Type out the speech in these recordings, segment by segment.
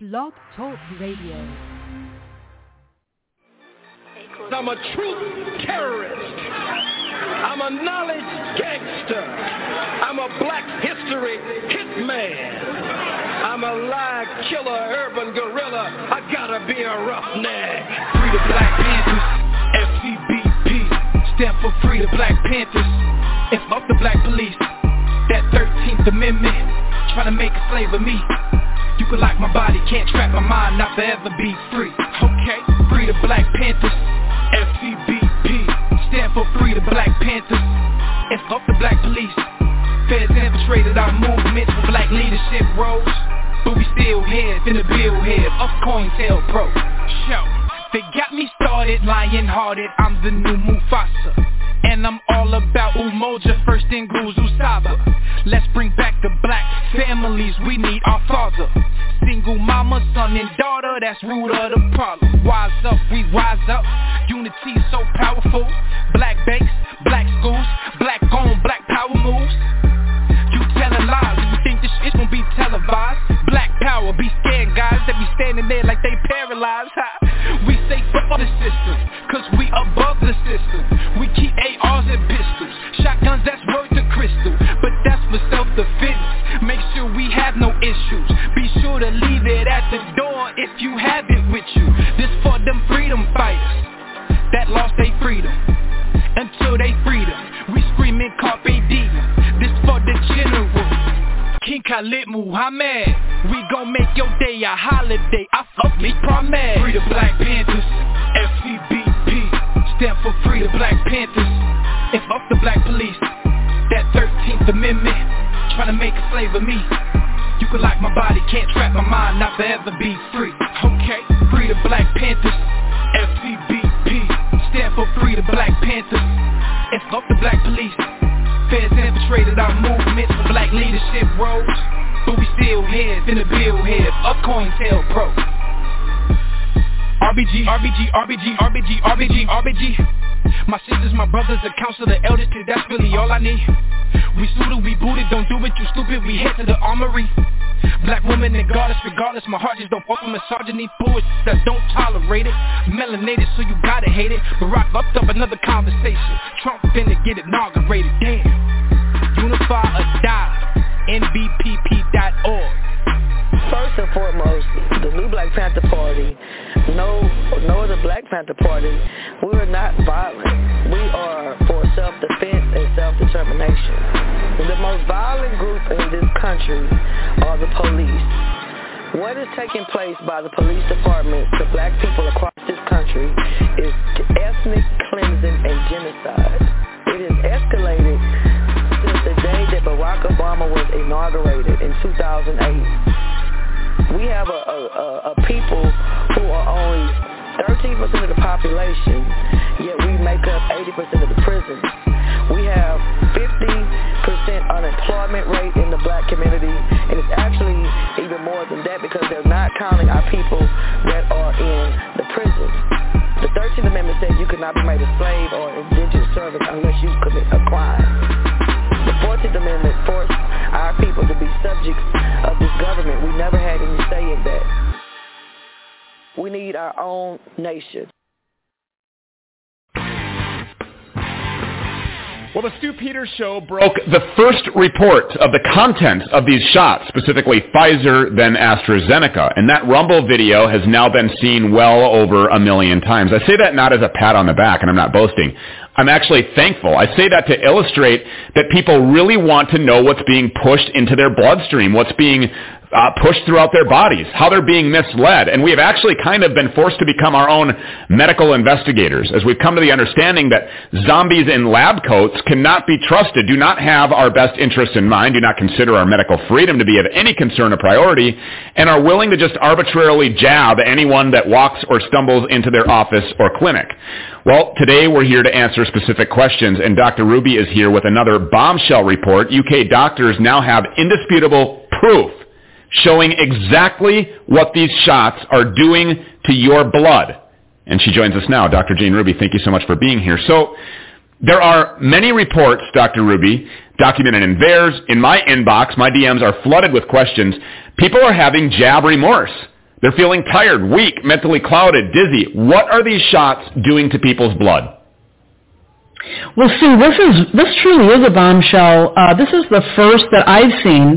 Blog Talk Radio. I'm a truth terrorist. I'm a knowledge gangster. I'm a black history hitman. I'm a lie killer, urban gorilla. I gotta be a roughneck. Free the Black Panthers, FCBP, stand for Free the Black Panthers, and fuck the black police. That 13th Amendment, trying to make a slave of me. You can lock my body, can't trap my mind, not forever be free. Okay, Free the Black Panthers, FCBP, stand for Free the Black Panthers, and fuck the black police. Feds infiltrated our movement for black leadership roles, but we still here, finna build here, up COINTELPRO. Show, they got me started, lion-hearted, I'm the new Mufasa. And I'm all about Umoja, first in Guzu Saba. Let's bring back the black families, we need our father. Single mama, son and daughter, that's root of the problem. Wise up, we rise up, unity so powerful. Black banks, black schools, black owned, black power moves. You telling lies, you think this shit gon' be televised? Black power, be scared guys that be standing there like they paralyzed. We say fuck the system, cause we above the system. We keep ARs and pistols, shotguns that's worth the crystal, but that's for self-defense. Make sure we have no issues, be sure to leave it at the door if you have it with you. This for them freedom fighters that lost their freedom. Until they freedom, we screaming carpe diem. This for the general, King Khalid Muhammad. We gon' make your day a holiday, I fuck me promise. Free the Black Panthers, FCBP, stand for Free the Black Panthers, and fuck the black police. That 13th Amendment, tryna make a slave of me. You can lock my body, can't trap my mind, not forever be free. Okay, Free the Black Panthers, FCBP, stand for Free the Black Panthers, and fuck the black police. Feds infiltrated our movement for black leadership roles, but we still here, finna build here, up COINTELPRO. RBG, RBG, RBG, RBG, RBG, RBG. My sisters, my brothers, the council, the elders, cause that's really all I need. We suited, we booted, don't do it, you stupid, we head to the armory. Black women that guard us regardless, my heart just don't fuck with misogyny, bullshit that don't tolerate it. Melanated, so you gotta hate it. Barack fucked up another conversation, Trump finna get inaugurated, damn. Unify or die, NBPP.org. First and foremost, the new Black Panther Party, no other Black Panther Party, we are not violent. We are for self-defense and self-determination. The most violent group in this country are the police. What is taking place by the police department to black people across this country is ethnic cleansing and genocide. It has escalated since the day that Barack Obama was inaugurated in 2008. We have a people who are only 13% of the population, yet we make up 80% of the prisons. We have 50% unemployment rate in the black community, and it's actually even more than that because they're not counting our people that are in the prisons. The 13th Amendment says you cannot be made a slave or indentured servant unless you commit a crime. The 14th Amendment forced our people to be subjects of this government. We never had any say in that. We need our own nation. Well, the Stu Peters Show broke the first report of the content of these shots, specifically Pfizer, then AstraZeneca. And that Rumble video has now been seen well over 1 million times. I say that not as a pat on the back, and I'm not boasting. I'm actually thankful. I say that to illustrate that people really want to know what's being pushed into their bloodstream, what's being pushed throughout their bodies, how they're being misled. And we have actually kind of been forced to become our own medical investigators as we've come to the understanding that zombies in lab coats cannot be trusted, do not have our best interests in mind, do not consider our medical freedom to be of any concern or priority, and are willing to just arbitrarily jab anyone that walks or stumbles into their office or clinic. Well, today we're here to answer specific questions, and Dr. Ruby is here with another bombshell report. UK doctors now have indisputable proof showing exactly what these shots are doing to your blood. And she joins us now. Dr. Jane Ruby, thank you so much for being here. So there are many reports, Dr. Ruby, documented in VAERS, in my inbox. My DMs are flooded with questions. People are having jab remorse. They're feeling tired, weak, mentally clouded, dizzy. What are these shots doing to people's blood? Well, Stu, this truly is a bombshell. This is the first that I've seen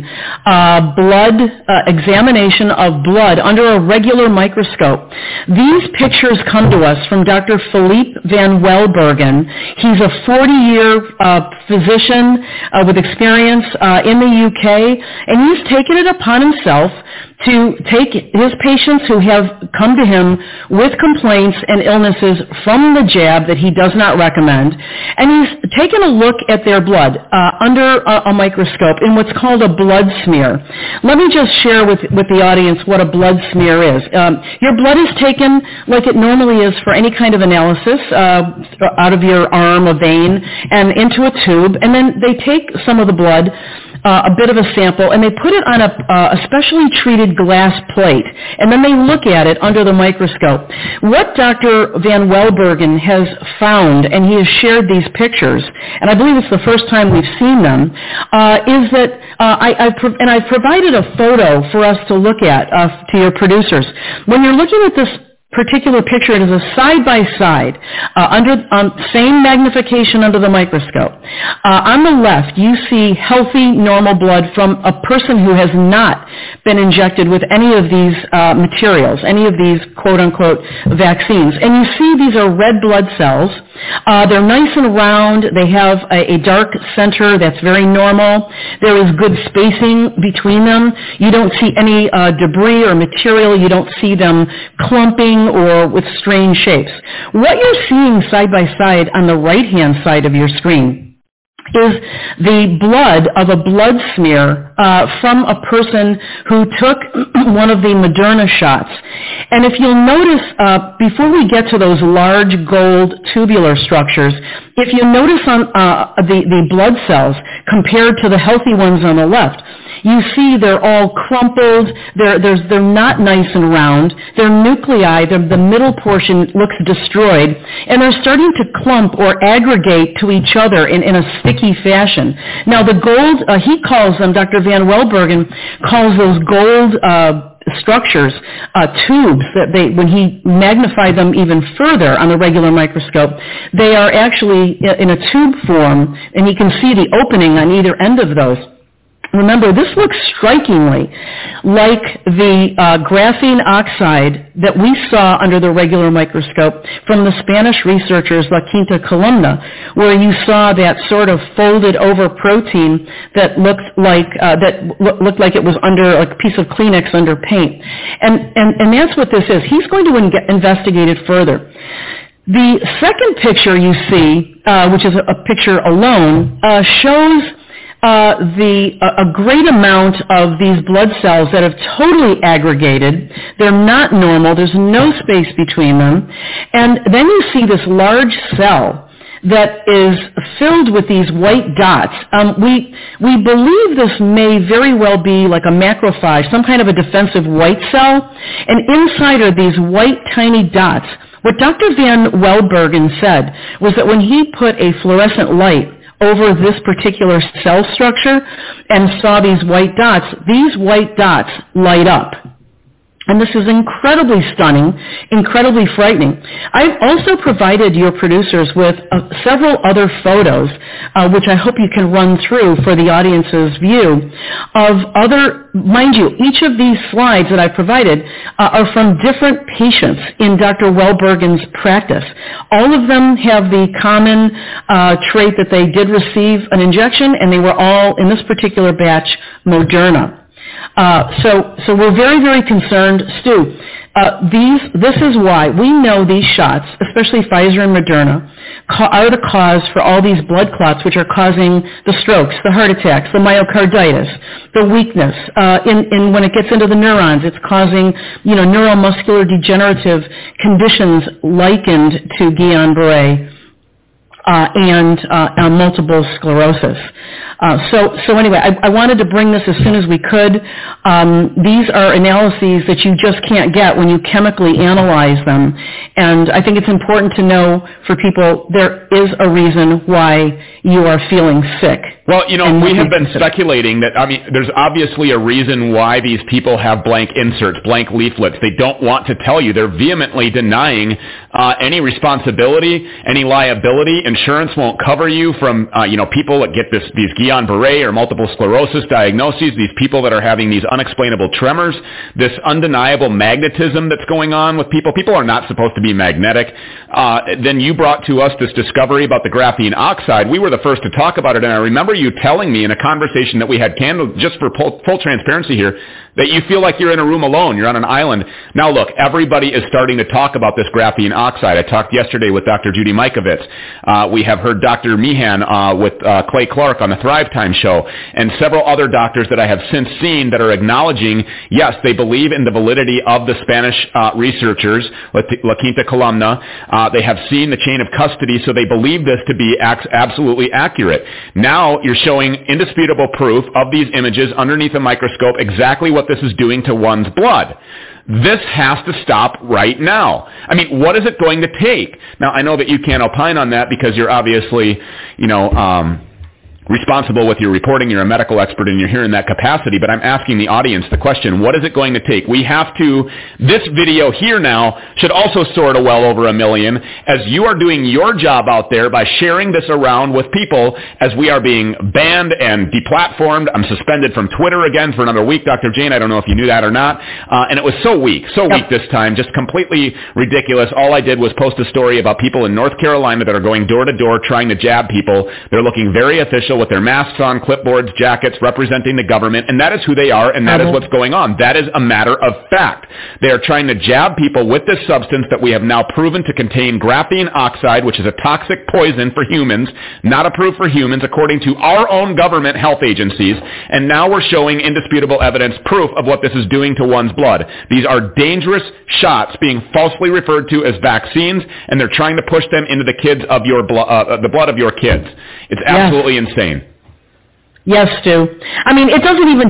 examination of blood under a regular microscope. These pictures come to us from Dr. Philippe Van Welbergen. He's a 40-year physician with experience in the UK, and he's taken it upon himself to take his patients who have come to him with complaints and illnesses from the jab that he does not recommend, and he's taken a look at their blood under a microscope in what's called a blood smear. Let me just share with the audience what a blood smear is. Your blood is taken like it normally is for any kind of analysis out of your arm, a vein, and into a tube, and then they take some of the blood, a bit of a sample, and they put it on a specially treated glass plate, and then they look at it under the microscope. What Dr. Van Welbergen has found, and he has shared these pictures, and I believe it's the first time we've seen them, is that I've provided a photo for us to look at to your producers. When you're looking at this particular picture, it is a side-by-side, same magnification under the microscope. On the left, you see healthy, normal blood from a person who has not been injected with any of these materials, any of these quote-unquote vaccines. And you see these are red blood cells. They're nice and round. They have a dark center that's very normal. There is good spacing between them. You don't see any debris or material. You don't see them clumping or with strange shapes. What you're seeing side by side on the right-hand side of your screen is the blood of a blood smear from a person who took one of the Moderna shots. And if you'll notice, before we get to those large gold tubular structures, if you notice on the blood cells compared to the healthy ones on the left, you see they're all crumpled, they're not nice and round, their nuclei, the middle portion looks destroyed, and they're starting to clump or aggregate to each other in a sticky fashion. Now the gold, he calls them, Dr. Van Welbergen calls those gold structures, tubes, that when he magnified them even further on the regular microscope, they are actually in a tube form, and you can see the opening on either end of those. Remember, this looks strikingly like the graphene oxide that we saw under the regular microscope from the Spanish researchers La Quinta Columna, where you saw that sort of folded over protein that looked like it was under like a piece of Kleenex under paint. And that's what this is. He's going to investigate it further. The second picture you see, which is a picture alone, shows a great amount of these blood cells that have totally aggregated. They're not normal. There's no space between them. And then you see this large cell that is filled with these white dots. We believe this may very well be like a macrophage, some kind of a defensive white cell. And inside are these white tiny dots. What Dr. Van Welbergen said was that when he put a fluorescent light over this particular cell structure and saw these white dots light up. And this is incredibly stunning, incredibly frightening. I've also provided your producers with several other photos, which I hope you can run through for the audience's view, of other, mind you, each of these slides that I provided are from different patients in Dr. Welbergen's practice. All of them have the common trait that they did receive an injection, and they were all, in this particular batch, Moderna. So we're very, very concerned. Stu, this is why we know these shots, especially Pfizer and Moderna, are the cause for all these blood clots, which are causing the strokes, the heart attacks, the myocarditis, the weakness. When it gets into the neurons, it's causing, neuromuscular degenerative conditions likened to Guillain-Barré and multiple sclerosis. So anyway, I wanted to bring this as soon as we could. These are analyses that you just can't get when you chemically analyze them. And I think it's important to know for people there is a reason why you are feeling sick. Well, we have been speculating that, there's obviously a reason why these people have blank inserts, blank leaflets. They don't want to tell you. They're vehemently denying any responsibility, any liability. Insurance won't cover you from, people that get these Guillain-Barré or multiple sclerosis diagnoses, these people that are having these unexplainable tremors, this undeniable magnetism that's going on with people. People are not supposed to be magnetic. Then you brought to us this discovery about the graphene oxide. We were the first to talk about it, and I remember you telling me in a conversation that we had, just for full transparency here, that you feel like you're in a room alone, you're on an island. Now look, everybody is starting to talk about this graphene oxide. I talked yesterday with Dr. Judy Mikovits. We have heard Dr. Meehan with Clay Clark on the Thrive Time show, and several other doctors that I have since seen that are acknowledging, yes, they believe in the validity of the Spanish researchers, La Quinta Columna. They have seen the chain of custody, so they believe this to be absolutely accurate. Now you're showing indisputable proof of these images underneath a microscope exactly what this is doing to one's blood. This has to stop right now. What is it going to take? Now, I know that you can't opine on that because you're obviously, responsible with your reporting. You're a medical expert and you're here in that capacity, but I'm asking the audience the question, what is it going to take? This video here now should also soar to well over 1 million as you are doing your job out there by sharing this around with people as we are being banned and deplatformed. I'm suspended from Twitter again for another week, Dr. Jane. I don't know if you knew that or not. And it was so weak this time, just completely ridiculous. All I did was post a story about people in North Carolina that are going door to door trying to jab people. They're looking very official with their masks on, clipboards, jackets, representing the government, and that is who they are, and that is what's going on. That is a matter of fact. They are trying to jab people with this substance that we have now proven to contain graphene oxide, which is a toxic poison for humans, not approved for humans, according to our own government health agencies, and now we're showing indisputable evidence, proof of what this is doing to one's blood. These are dangerous shots being falsely referred to as vaccines, and they're trying to push them into the kids of your the blood of your kids. It's absolutely insane. Yes, Stu. It doesn't even...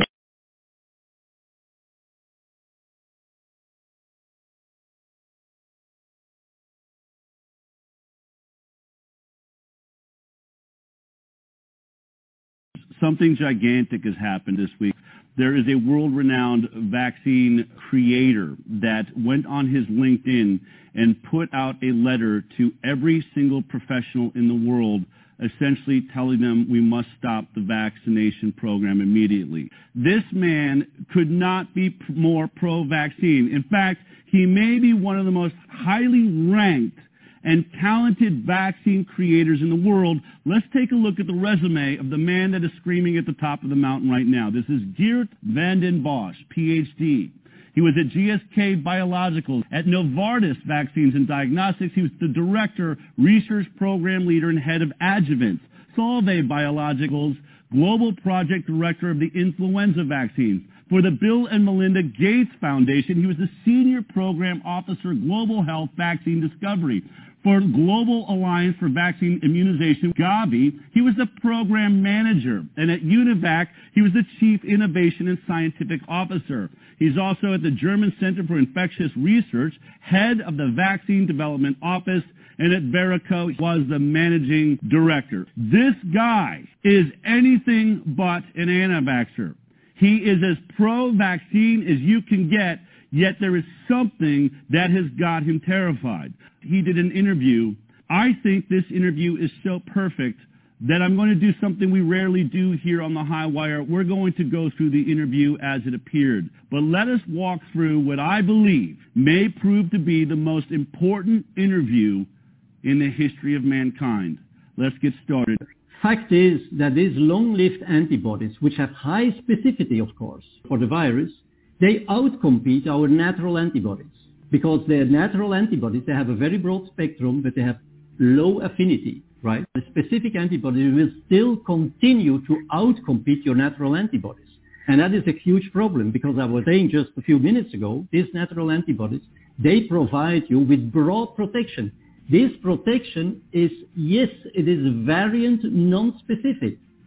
Something gigantic has happened this week. There is a world-renowned vaccine creator that went on his LinkedIn and put out a letter to every single professional in the world essentially telling them we must stop the vaccination program immediately. This man could not be more pro-vaccine. In fact, he may be one of the most highly ranked and talented vaccine creators in the world. Let's take a look at the resume of the man that is screaming at the top of the mountain right now. This is Geert Vanden Bossche, PhD. He was at GSK Biologicals, at Novartis Vaccines and Diagnostics. He was the director, research program leader, and head of adjuvants. Solvay Biologicals, global project director of the influenza vaccines. For the Bill and Melinda Gates Foundation, he was the senior program officer, Global Health Vaccine Discovery. For Global Alliance for Vaccine Immunization, Gavi, he was the program manager. And at UNIVAC, he was the chief innovation and scientific officer. He's also at the German Center for Infectious Research, head of the Vaccine Development Office, and at Verico was the managing director. This guy is anything but an anti-vaxxer. He is as pro-vaccine as you can get, yet there is something that has got him terrified. He did an interview. I think this interview is so perfect that I'm going to do something we rarely do here on the High Wire. We're going to go through the interview as it appeared. But let us walk through what I believe may prove to be the most important interview in the history of mankind. Let's get started. Fact is that these long-lived antibodies, which have high specificity, of course, for the virus, they outcompete our natural antibodies. Because they're natural antibodies, they have a very broad spectrum, but they have low affinity, right? The specific antibody will still continue to outcompete your natural antibodies. And that is a huge problem because I was saying just a few minutes ago, these natural antibodies, they provide you with broad protection. This protection is, yes, it is variant non-specific.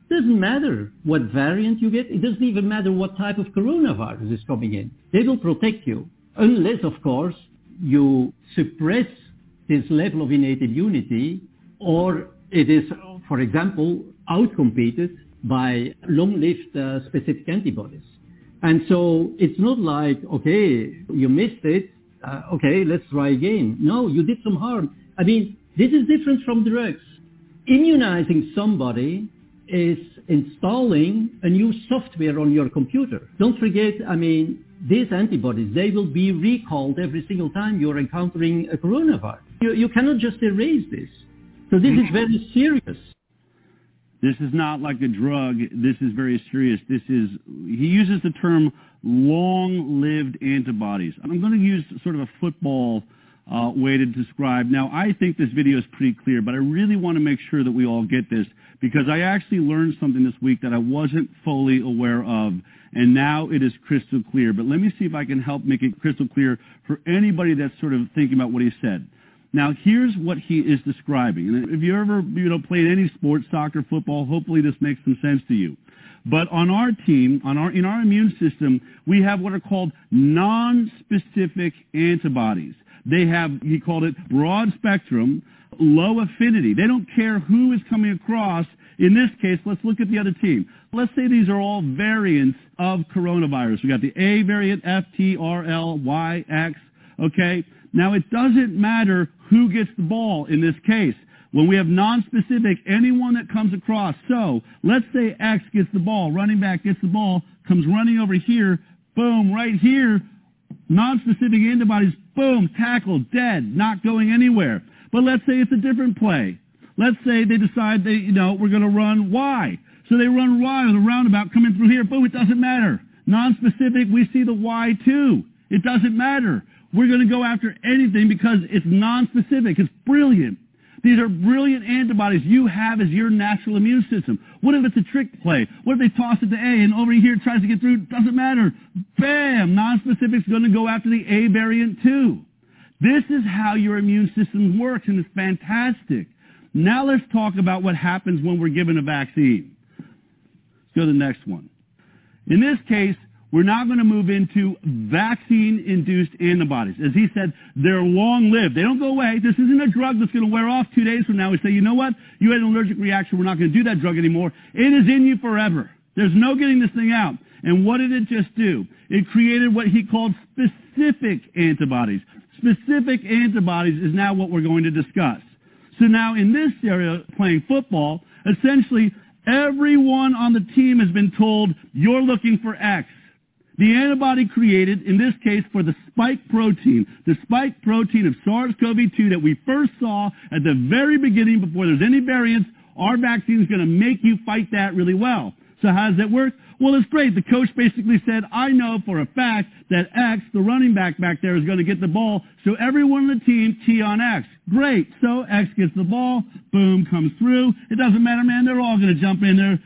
Doesn't matter what variant you get. It doesn't even matter what type of coronavirus is coming in. They will protect you, unless, of course, you suppress this level of innate immunity, or it is, for example, outcompeted by long-lived specific antibodies. And so it's not like, okay, you missed it, okay, let's try again. No, you did some harm. I mean, this is different from drugs. Immunizing somebody is installing a new software on your computer. Don't forget, I mean, these antibodies, they will be recalled every single time you're encountering a coronavirus. You cannot just erase this. So this is very serious. This is not like a drug. This is very serious. He uses the term long-lived antibodies. I'm going to use sort of a football way to describe. Now, I think this video is pretty clear, but I really want to make sure that we all get this, because I actually learned something this week that I wasn't fully aware of, and now it is crystal clear. But let me see if I can help make it crystal clear for anybody that's sort of thinking about what he said. Now, here's what he is describing. And if you ever, played any sport, soccer, football, hopefully this makes some sense to you. But on our team, in our immune system, we have what are called non-specific antibodies. They have, he called it broad spectrum, low affinity. They don't care who is coming across. In this case, let's look at the other team. Let's say these are all variants of coronavirus. We got the A variant, F, T, R, L, Y, X, okay? Now, it doesn't matter who gets the ball in this case. When we have non-specific, anyone that comes across. So let's say X gets the ball, running back gets the ball, comes running over here, boom, right here, non-specific antibodies, boom, tackle, dead, not going anywhere. But let's say it's a different play. Let's say they decide we're going to run Y. So they run Y with a roundabout coming through here, boom, it doesn't matter. Non-specific, we see the Y too. It doesn't matter. We're going to go after anything because it's non-specific. It's brilliant. These are brilliant antibodies you have as your natural immune system. What if it's a trick play? What if they toss it to A and over here it tries to get through? Doesn't matter. Bam! Non-specific's going to go after the A variant too. This is how your immune system works, and it's fantastic. Now let's talk about what happens when we're given a vaccine. Let's go to the next one. In this case, we're now going to move into vaccine-induced antibodies. As he said, they're long-lived. They don't go away. This isn't a drug that's going to wear off 2 days from now. We say, you know what? You had an allergic reaction. We're not going to do that drug anymore. It is in you forever. There's no getting this thing out. And what did it just do? It created what he called specific antibodies. Specific antibodies is now what we're going to discuss. So now in this area, playing football, essentially everyone on the team has been told, you're looking for X. The antibody created, in this case, for the spike protein of SARS-CoV-2 that we first saw at the very beginning before there's any variants, our vaccine is going to make you fight that really well. So how does that work? Well, it's great. The coach basically said, I know for a fact that X, the running back there, is going to get the ball, so everyone on the team, T on X. Great. So X gets the ball, boom, comes through. It doesn't matter, man. They're all going to jump in there.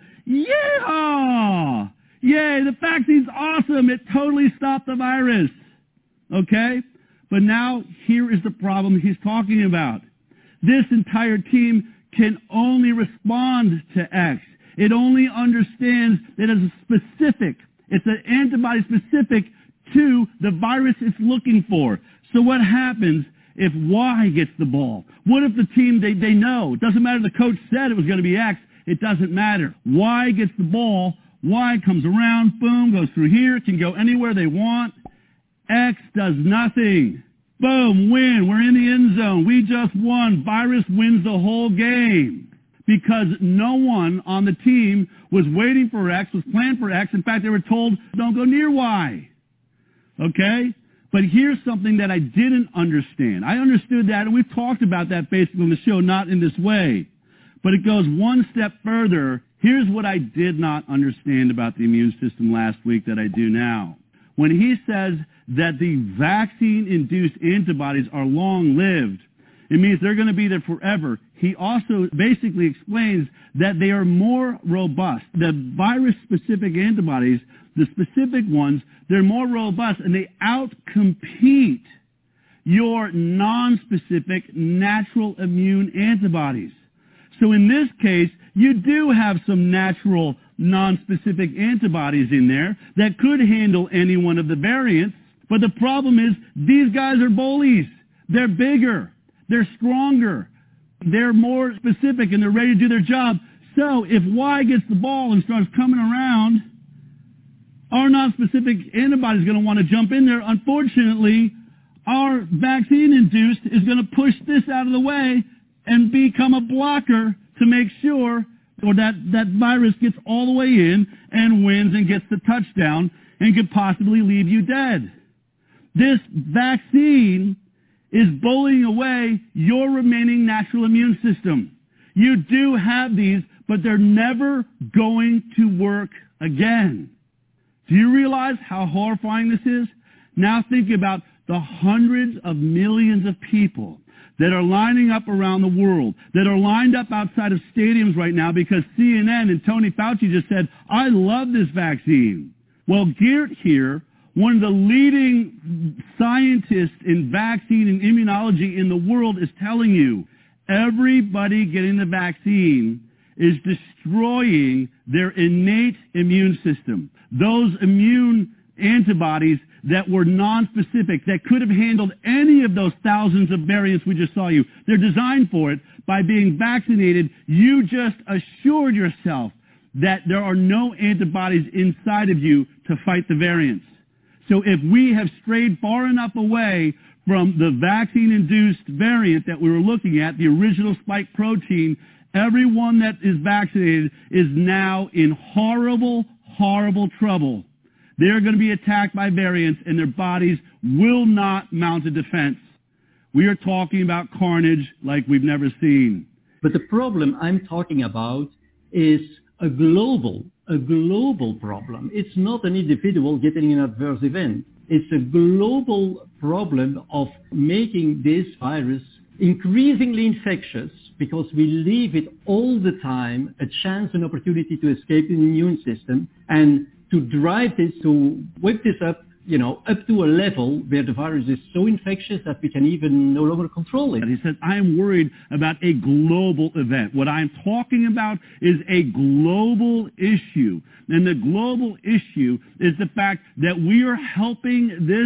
Yeah! Yay, the vaccine's awesome. It totally stopped the virus. Okay? But now, here is the problem he's talking about. This entire team can only respond to X. It only understands that it's specific. It's an antibody specific to the virus it's looking for. So what happens if Y gets the ball? What if the team, they know? It doesn't matter the coach said it was going to be X. It doesn't matter. Y gets the ball. Y comes around, boom, goes through here, can go anywhere they want. X does nothing. Boom, win. We're in the end zone. We just won. Virus wins the whole game. Because no one on the team was waiting for X, was planned for X. In fact, they were told, don't go near Y. Okay? But here's something that I didn't understand. I understood that, and we've talked about that basically on the show, not in this way. But it goes one step further. Here's what I did not understand about the immune system last week that I do now. When he says that the vaccine-induced antibodies are long-lived, it means they're going to be there forever. He also basically explains that they are more robust. The virus-specific antibodies, the specific ones, they're more robust, and they outcompete your non-specific natural immune antibodies. So in this case, you do have some natural non-specific antibodies in there that could handle any one of the variants. But the problem is these guys are bullies. They're bigger. They're stronger. They're more specific, and they're ready to do their job. So if Y gets the ball and starts coming around, our non-specific antibody is going to want to jump in there. Unfortunately, our vaccine-induced is going to push this out of the way and become a blocker to make sure or that virus gets all the way in and wins and gets the touchdown and could possibly leave you dead. This vaccine is bullying away your remaining natural immune system. You do have these, but they're never going to work again. Do you realize how horrifying this is? Now think about the hundreds of millions of people that are lining up around the world, that are lined up outside of stadiums right now because CNN and Tony Fauci just said, I love this vaccine. Well, Geert here, one of the leading scientists in vaccine and immunology in the world, is telling you everybody getting the vaccine is destroying their innate immune system. Those immune antibodies that were non-specific, that could have handled any of those thousands of variants we just saw you. They're designed for it. By being vaccinated, you just assured yourself that there are no antibodies inside of you to fight the variants. So if we have strayed far enough away from the vaccine-induced variant that we were looking at, the original spike protein, everyone that is vaccinated is now in horrible, horrible trouble. They're going to be attacked by variants, and their bodies will not mount a defense. We are talking about carnage like we've never seen. But the problem I'm talking about is a global problem. It's not an individual getting an adverse event. It's a global problem of making this virus increasingly infectious because we leave it all the time a chance and opportunity to escape the immune system and to drive this, to whip this up, up to a level where the virus is so infectious that we can even no longer control it. He said, I am worried about a global event. What I'm talking about is a global issue. And the global issue is the fact that we are helping this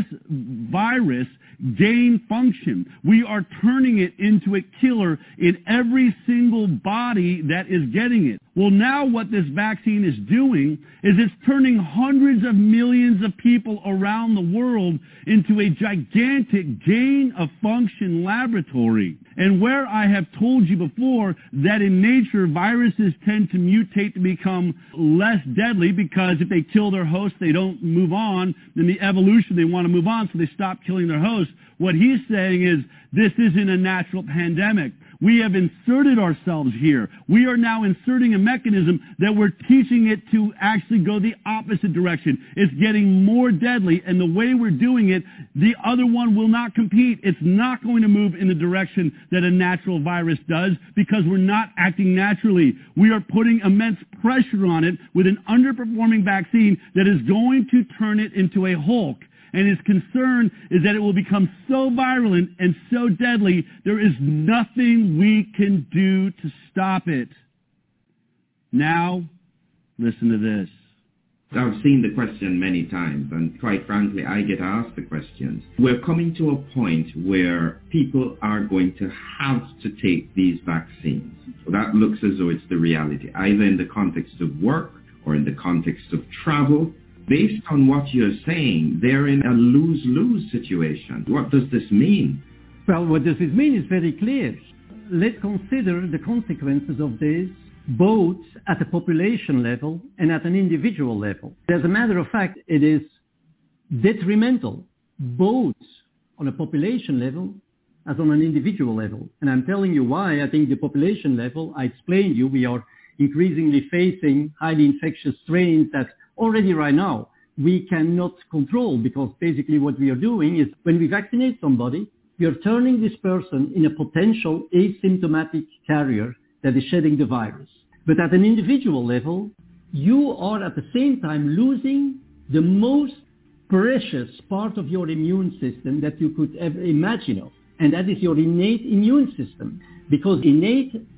virus gain function. We are turning it into a killer in every single body that is getting it. Well, now what this vaccine is doing is it's turning hundreds of millions of people around the world into a gigantic gain-of-function laboratory. And where I have told you before that in nature, viruses tend to mutate to become less deadly because if they kill their host, they don't move on. In the evolution, they want to move on, so they stop killing their host. What he's saying is this isn't a natural pandemic. We have inserted ourselves here. We are now inserting a mechanism that we're teaching it to actually go the opposite direction. It's getting more deadly, and the way we're doing it, the other one will not compete. It's not going to move in the direction that a natural virus does because we're not acting naturally. We are putting immense pressure on it with an underperforming vaccine that is going to turn it into a Hulk. And his concern is that it will become so virulent and so deadly, there is nothing we can do to stop it. Now, listen to this. I've seen the question many times, and quite frankly, I get asked the questions. We're coming to a point where people are going to have to take these vaccines. That looks as though it's the reality, either in the context of work or in the context of travel. Based on what you're saying, they're in a lose-lose situation. What does this mean? Well, what does this mean is very clear. Let's consider the consequences of this both at a population level and at an individual level. As a matter of fact, it is detrimental both on a population level as on an individual level. And I'm telling you why. I think the population level, I explained to you, we are increasingly facing highly infectious strains that already right now we cannot control, because basically what we are doing is when we vaccinate somebody, we are turning this person in a potential asymptomatic carrier that is shedding the virus. But at an individual level, you are at the same time losing the most precious part of your immune system that you could ever imagine of, and that is your innate immune system. Because innate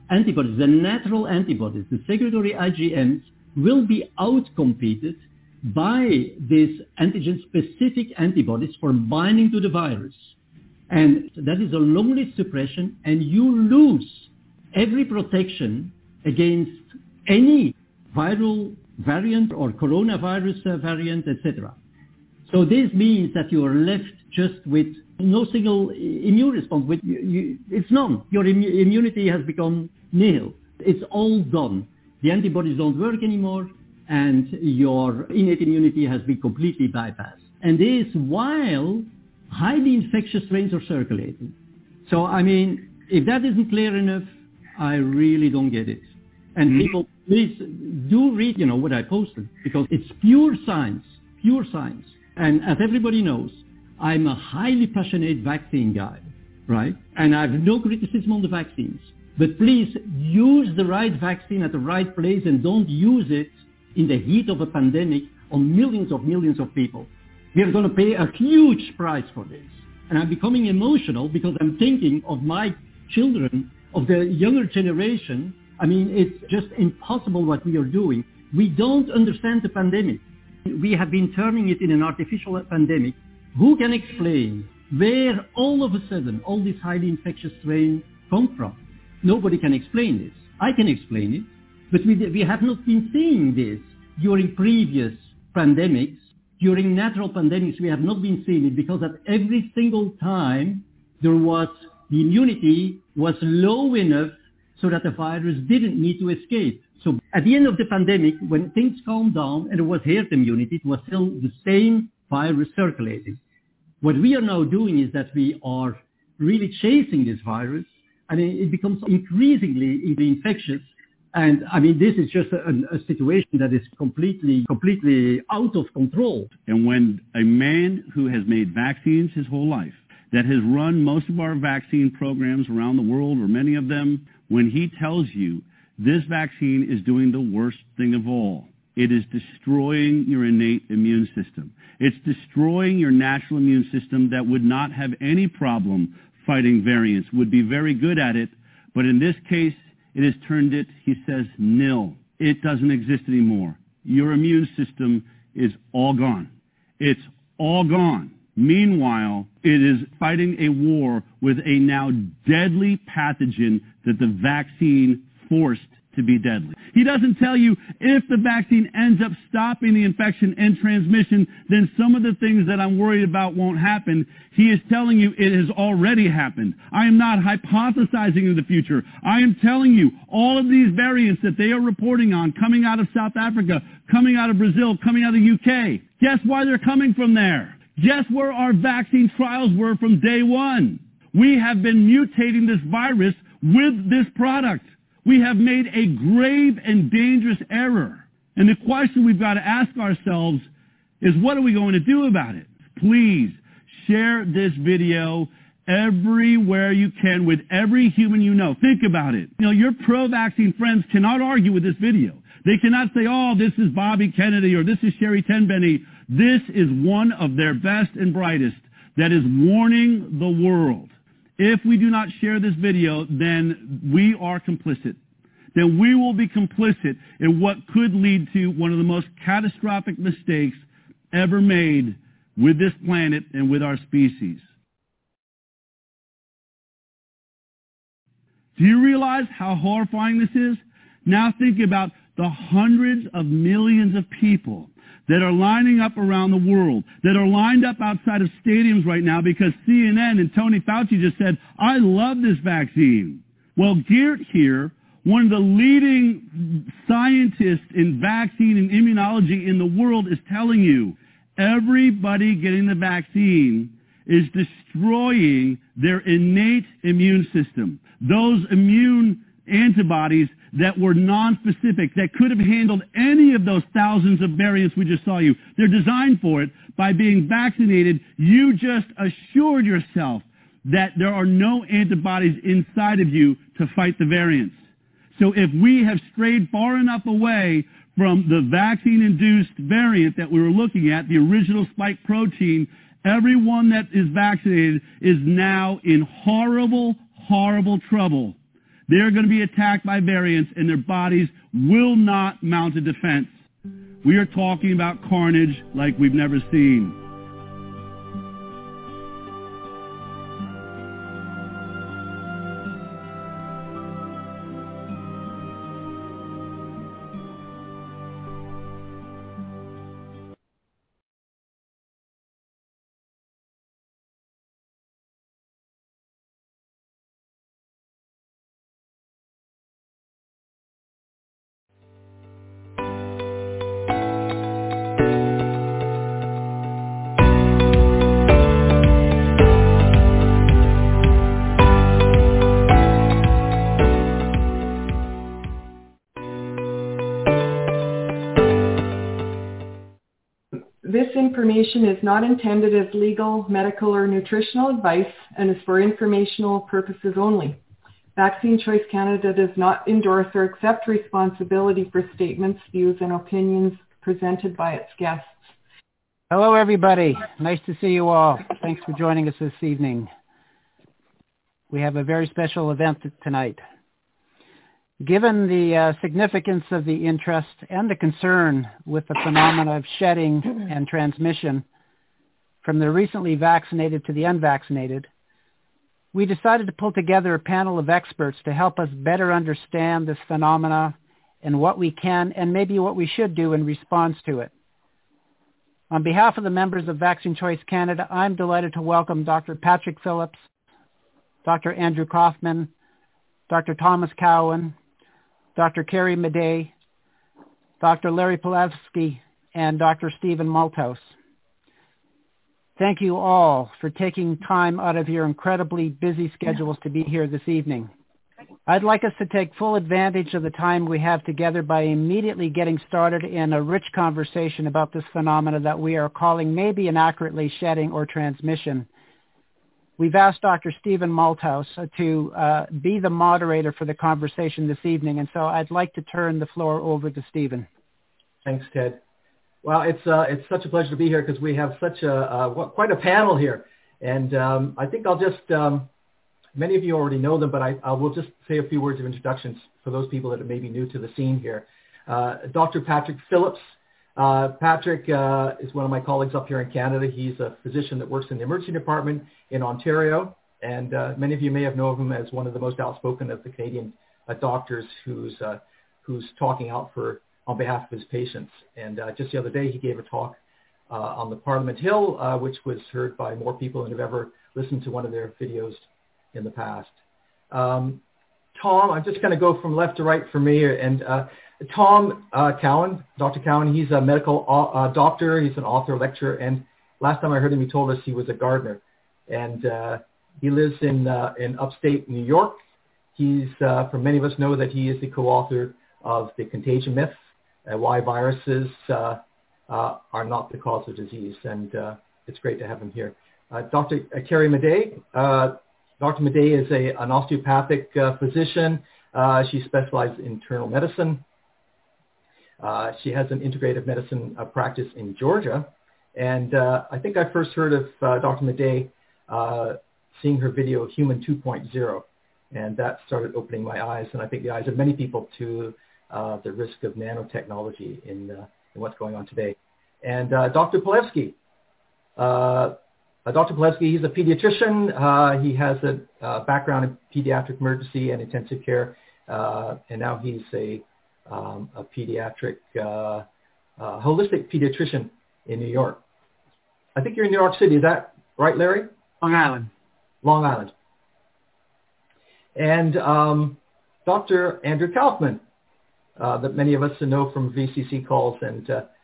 antibodies, the natural antibodies, the secretory IgMs, will be outcompeted by these antigen-specific antibodies for binding to the virus. And that is a long-lived suppression, and you lose every protection against any viral variant or coronavirus variant, etc. So this means that you are left just with no single immune response. It's none. Your immunity has become nil. It's all gone. The antibodies don't work anymore, and your innate immunity has been completely bypassed. And this while highly infectious strains are circulating. So, I mean, if that isn't clear enough, I really don't get it. And people, please do read, what I posted, because it's pure science. And as everybody knows, I'm a highly passionate vaccine guy, right? And I have no criticism on the vaccines. But please use the right vaccine at the right place and don't use it in the heat of a pandemic on millions of people. We are going to pay a huge price for this. And I'm becoming emotional because I'm thinking of my children, of the younger generation. I mean, it's just impossible what we are doing. We don't understand the pandemic. We have been turning it in an artificial pandemic. Who can explain where all of a sudden all these highly infectious strains come from? Nobody can explain this. I can explain it, but we have not been seeing this during previous pandemics. During natural pandemics, we have not been seeing it because at every single time the immunity was low enough so that the virus didn't need to escape. So at the end of the pandemic, when things calmed down and there was herd immunity, it was still the same virus circulating. What we are now doing is that we are really chasing this virus, and it becomes increasingly infectious. And I mean, this is just a situation that is completely out of control. And when a man who has made vaccines his whole life, that has run most of our vaccine programs around the world, or many of them, when he tells you this vaccine is doing the worst thing of all, it is destroying your innate immune system. It's destroying your natural immune system that would not have any problem fighting variants, would be very good at it. But in this case, it has turned it, he says, nil. It doesn't exist anymore. Your immune system is all gone. It's all gone. Meanwhile, it is fighting a war with a now deadly pathogen that the vaccine forced to be deadly. He doesn't tell you if the vaccine ends up stopping the infection and transmission, then some of the things that I'm worried about won't happen. He is telling you it has already happened. I am not hypothesizing in the future. I am telling you all of these variants that they are reporting on coming out of South Africa, coming out of Brazil, coming out of the UK. Guess why they're coming from there? Guess where our vaccine trials were from day one? We have been mutating this virus with this product. We have made a grave and dangerous error. And the question we've got to ask ourselves is, what are we going to do about it? Please share this video everywhere you can with every human you know. Think about it. Your pro-vaccine friends cannot argue with this video. They cannot say, oh, this is Bobby Kennedy or this is Sherry Tenpenny. This is one of their best and brightest that is warning the world. If we do not share this video, then we are complicit. Then we will be complicit in what could lead to one of the most catastrophic mistakes ever made with this planet and with our species. Do you realize how horrifying this is? Now think about the hundreds of millions of people that are lining up around the world, that are lined up outside of stadiums right now because CNN and Tony Fauci just said, I love this vaccine. Well, Geert here, one of the leading scientists in vaccine and immunology in the world, is telling you everybody getting the vaccine is destroying their innate immune system. Those immune antibodies that were non-specific, that could have handled any of those thousands of variants we just saw you. They're designed for it. By being vaccinated, you just assured yourself that there are no antibodies inside of you to fight the variants. So if we have strayed far enough away from the vaccine-induced variant that we were looking at, the original spike protein, everyone that is vaccinated is now in horrible, horrible trouble. They're going to be attacked by variants, and their bodies will not mount a defense. We are talking about carnage like we've never seen. This information is not intended as legal, medical, or nutritional advice and is for informational purposes only. Vaccine Choice Canada does not endorse or accept responsibility for statements, views, and opinions presented by its guests. Hello, everybody. Nice to see you all. Thanks for joining us this evening. We have a very special event tonight. Given the significance of the interest and the concern with the phenomena of shedding and transmission from the recently vaccinated to the unvaccinated, we decided to pull together a panel of experts to help us better understand this phenomena and what we can and maybe what we should do in response to it. On behalf of the members of Vaccine Choice Canada, I'm delighted to welcome Dr. Patrick Phillips, Dr. Andrew Kaufman, Dr. Thomas Cowan, Dr. Kerry Madej, Dr. Larry Palevsky, and Dr. Stephen Malthouse. Thank you all for taking time out of your incredibly busy schedules to be here this evening. I'd like us to take full advantage of the time we have together by immediately getting started in a rich conversation about this phenomena that we are calling maybe inaccurately shedding or transmission. We've asked Dr. Stephen Malthouse to be the moderator for the conversation this evening, and so I'd like to turn the floor over to Stephen. Thanks, Ted. Well, it's such a pleasure to be here because we have such quite a panel here, and I think I'll just many of you already know them, but I will just say a few words of introductions for those people that are maybe new to the scene here. Dr. Patrick Phillips. Patrick is one of my colleagues up here in Canada. He's a physician that works in the emergency department in Ontario, and many of you may have known him as one of the most outspoken of the Canadian doctors who's talking out on behalf of his patients. And just the other day, he gave a talk on the Parliament Hill, which was heard by more people than have ever listened to one of their videos in the past. Tom, I'm just going to go from left to right for me, and Tom Cowan, Dr. Cowan, he's a medical doctor. He's an author, lecturer, and last time I heard him, he told us he was a gardener. And he lives in upstate New York. He's, for many of us know that he is the co-author of The Contagion Myth, Why Viruses Are Not the Cause of Disease. And it's great to have him here. Dr. Kerry Madej. Dr. Madej is an osteopathic physician. She specializes in internal medicine. She has an integrative medicine practice in Georgia. And I think I first heard of Dr. Madej seeing her video Human 2.0. And that started opening my eyes, and I think the eyes of many people, to the risk of nanotechnology in what's going on today. And Dr. Palevsky. Dr. Palevsky, he's a pediatrician. He has a background in pediatric emergency and intensive care, and now he's a pediatric, holistic pediatrician in New York. I think you're in New York City. Is that right, Larry? Long Island. Long Island. And Dr. Andrew Kaufman, that many of us know from VCC calls. And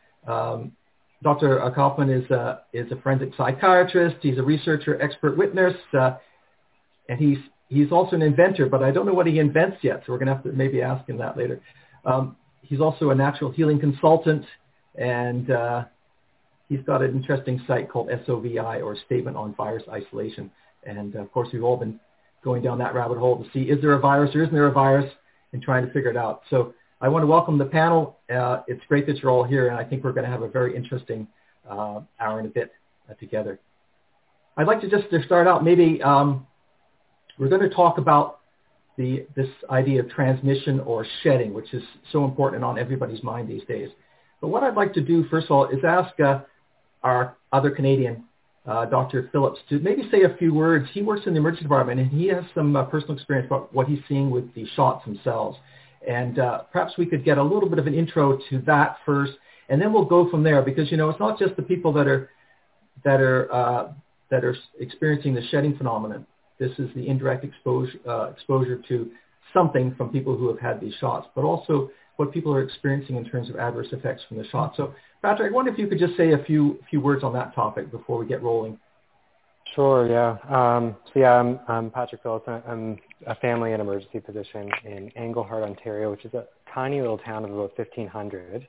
Dr. Kaufman is a forensic psychiatrist. He's a researcher, expert witness, and he's also an inventor, but I don't know what he invents yet, so we're going to have to maybe ask him that later. He's also a natural healing consultant, and he's got an interesting site called SOVI, or Statement on Virus Isolation. And, of course, we've all been going down that rabbit hole to see, is there a virus or isn't there a virus, and trying to figure it out. So I want to welcome the panel. It's great that you're all here, and I think we're going to have a very interesting hour and a bit together. I'd like to just to start out, maybe we're going to talk about this idea of transmission or shedding, which is so important and on everybody's mind these days. But what I'd like to do, first of all, is ask our other Canadian, Dr. Phillips, to maybe say a few words. He works in the emergency department, and he has some personal experience about what he's seeing with the shots themselves. And perhaps we could get a little bit of an intro to that first, and then we'll go from there, because, you know, it's not just the people that are experiencing the shedding phenomenon. This is the indirect exposure to something from people who have had these shots, but also what people are experiencing in terms of adverse effects from the shot. So, Patrick, I wonder if you could just say a few words on that topic before we get rolling. Sure, yeah. I'm Patrick Phillips. I'm a family and emergency physician in Englehart, Ontario, which is a tiny little town of about 1,500.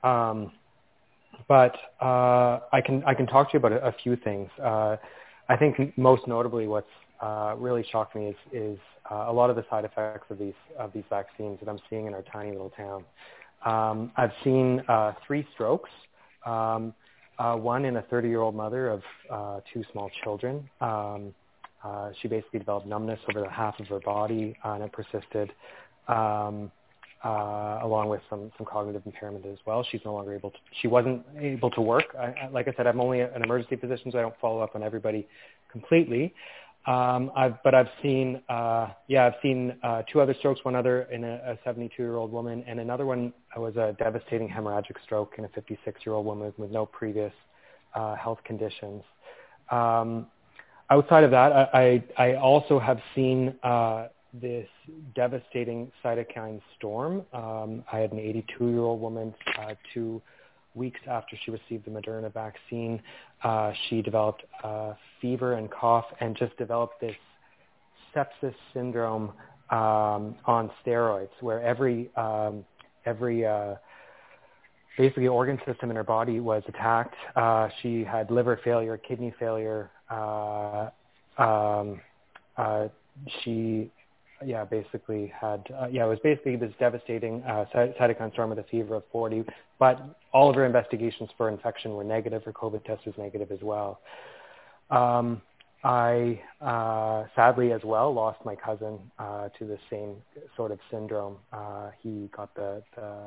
But I can talk to you about a few things. I think most notably what's really shocked me is a lot of the side effects of these vaccines that I'm seeing in our tiny little town. I've seen 3 strokes, one in a 30-year-old mother of 2 small children. She basically developed numbness over the half of her body, and it persisted, along with some cognitive impairment as well. She wasn't able to work. Like I said, I'm only an emergency physician, so I don't follow up on everybody completely. I've seen 2 other strokes, one other in a 72-year-old woman, and another one was a devastating hemorrhagic stroke in a 56-year-old woman with no previous health conditions. Outside of that, I also have seen this devastating cytokine storm. I had an 82-year-old woman 2 weeks after she received the Moderna vaccine. She developed fever and cough and just developed this sepsis syndrome on steroids, where every basically organ system in her body was attacked. She had liver failure, kidney failure. She basically had, it was basically this devastating cytokine storm with a fever of 40, but all of her investigations for infection were negative. Her COVID test was negative as well. I sadly as well lost my cousin to the same sort of syndrome. He got the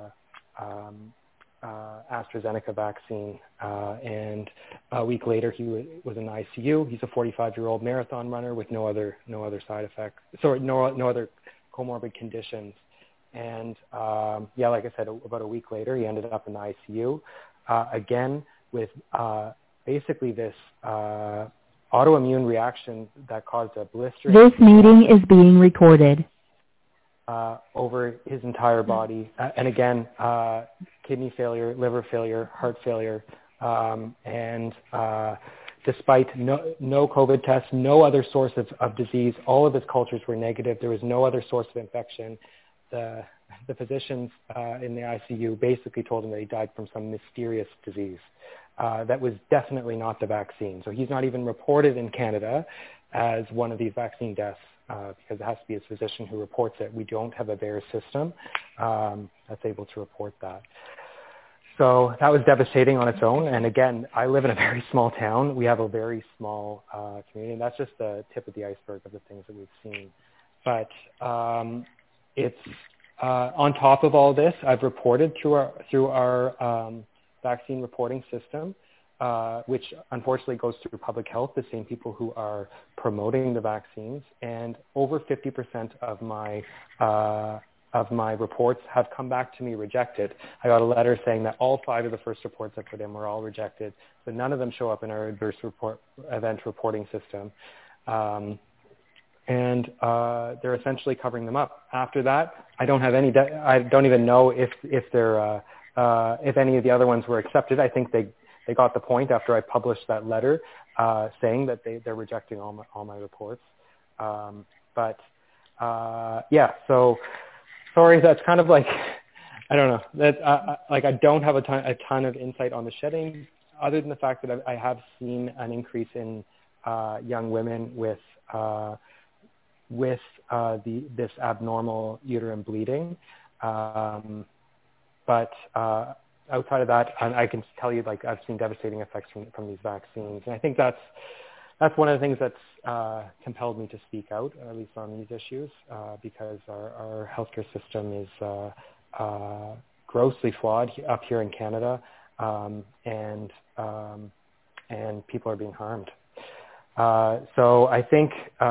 AstraZeneca vaccine, and a week later he was in ICU. He's a 45-year-old marathon runner with no other side effects, no other comorbid conditions. And like I said, about a week later he ended up in the ICU again with basically this autoimmune reaction that caused a blister. This meeting is being recorded. Over his entire body, and again, kidney failure, liver failure, heart failure, and despite no COVID tests, no other source of disease, all of his cultures were negative. There was no other source of infection. The physicians in the ICU basically told him that he died from some mysterious disease that was definitely not the vaccine. So he's not even reported in Canada as one of these vaccine deaths. Because it has to be his physician who reports it. We don't have a VAERS system that's able to report that. So that was devastating on its own. And again, I live in a very small town. We have a very small community, and that's just the tip of the iceberg of the things that we've seen. But it's on top of all this, I've reported through our vaccine reporting system, which unfortunately goes through public health, the same people who are promoting the vaccines. And over 50% of my reports have come back to me rejected. I got a letter saying that all 5 of the first reports I put in were all rejected, but none of them show up in our adverse event reporting system. And they're essentially covering them up. After that, I don't have any. I don't even know if any of the other ones were accepted. I think they got the point after I published that letter saying that they're rejecting all my reports. So sorry, that's kind of like, I don't know. That I don't have a ton of insight on the shedding, other than the fact that I have seen an increase in young women with this abnormal uterine bleeding. But outside of that, I can tell you, like, I've seen devastating effects from these vaccines. And I think that's that's one of the things that's compelled me to speak out, at least on these issues, because our healthcare system is grossly flawed up here in Canada, and people are being harmed. So I think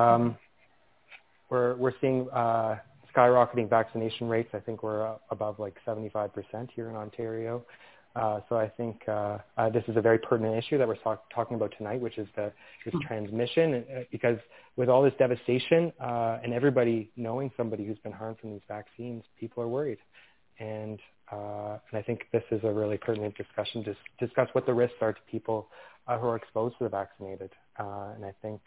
we're seeing skyrocketing vaccination rates. I think we're above like 75% here in Ontario. So I think this is a very pertinent issue that we're talking about tonight, which is this transmission, because with all this devastation and everybody knowing somebody who's been harmed from these vaccines, people are worried. And I think this is a really pertinent discussion to discuss what the risks are to people who are exposed to the vaccinated. And I think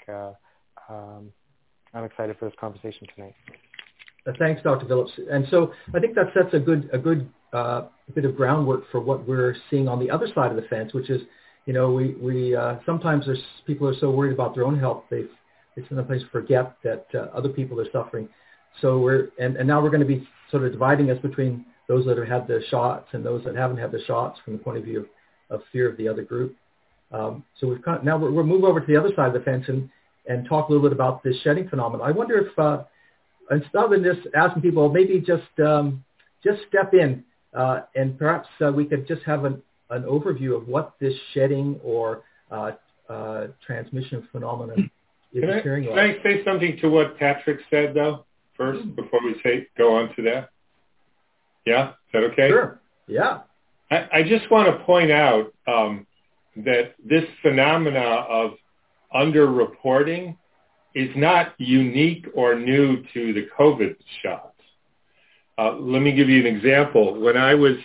I'm excited for this conversation tonight. Thanks, Dr. Phillips. And so I think that sets a good bit of groundwork for what we're seeing on the other side of the fence, which is, we sometimes people are so worried about their own health they sometimes forget that other people are suffering. So now we're going to be sort of dividing us between those that have had the shots and those that haven't had the shots from the point of view of fear of the other group. So we'll move over to the other side of the fence and talk a little bit about this shedding phenomenon. I wonder if instead of just asking people, maybe just step in and perhaps we could just have an overview of what this shedding or transmission phenomenon is appearing like. Can I say something to what Patrick said, though, first, before we go on to that? Yeah? Is that okay? Sure. Yeah. I just want to point out that this phenomena of underreporting is not unique or new to the COVID shots. Let me give you an example. When I was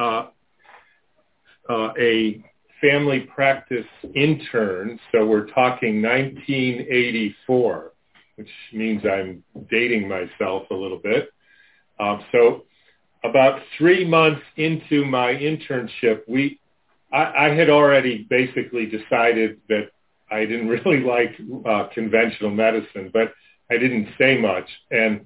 a family practice intern, so we're talking 1984, which means I'm dating myself a little bit. So about 3 months into my internship, I had already basically decided that I didn't really like conventional medicine, but I didn't say much. And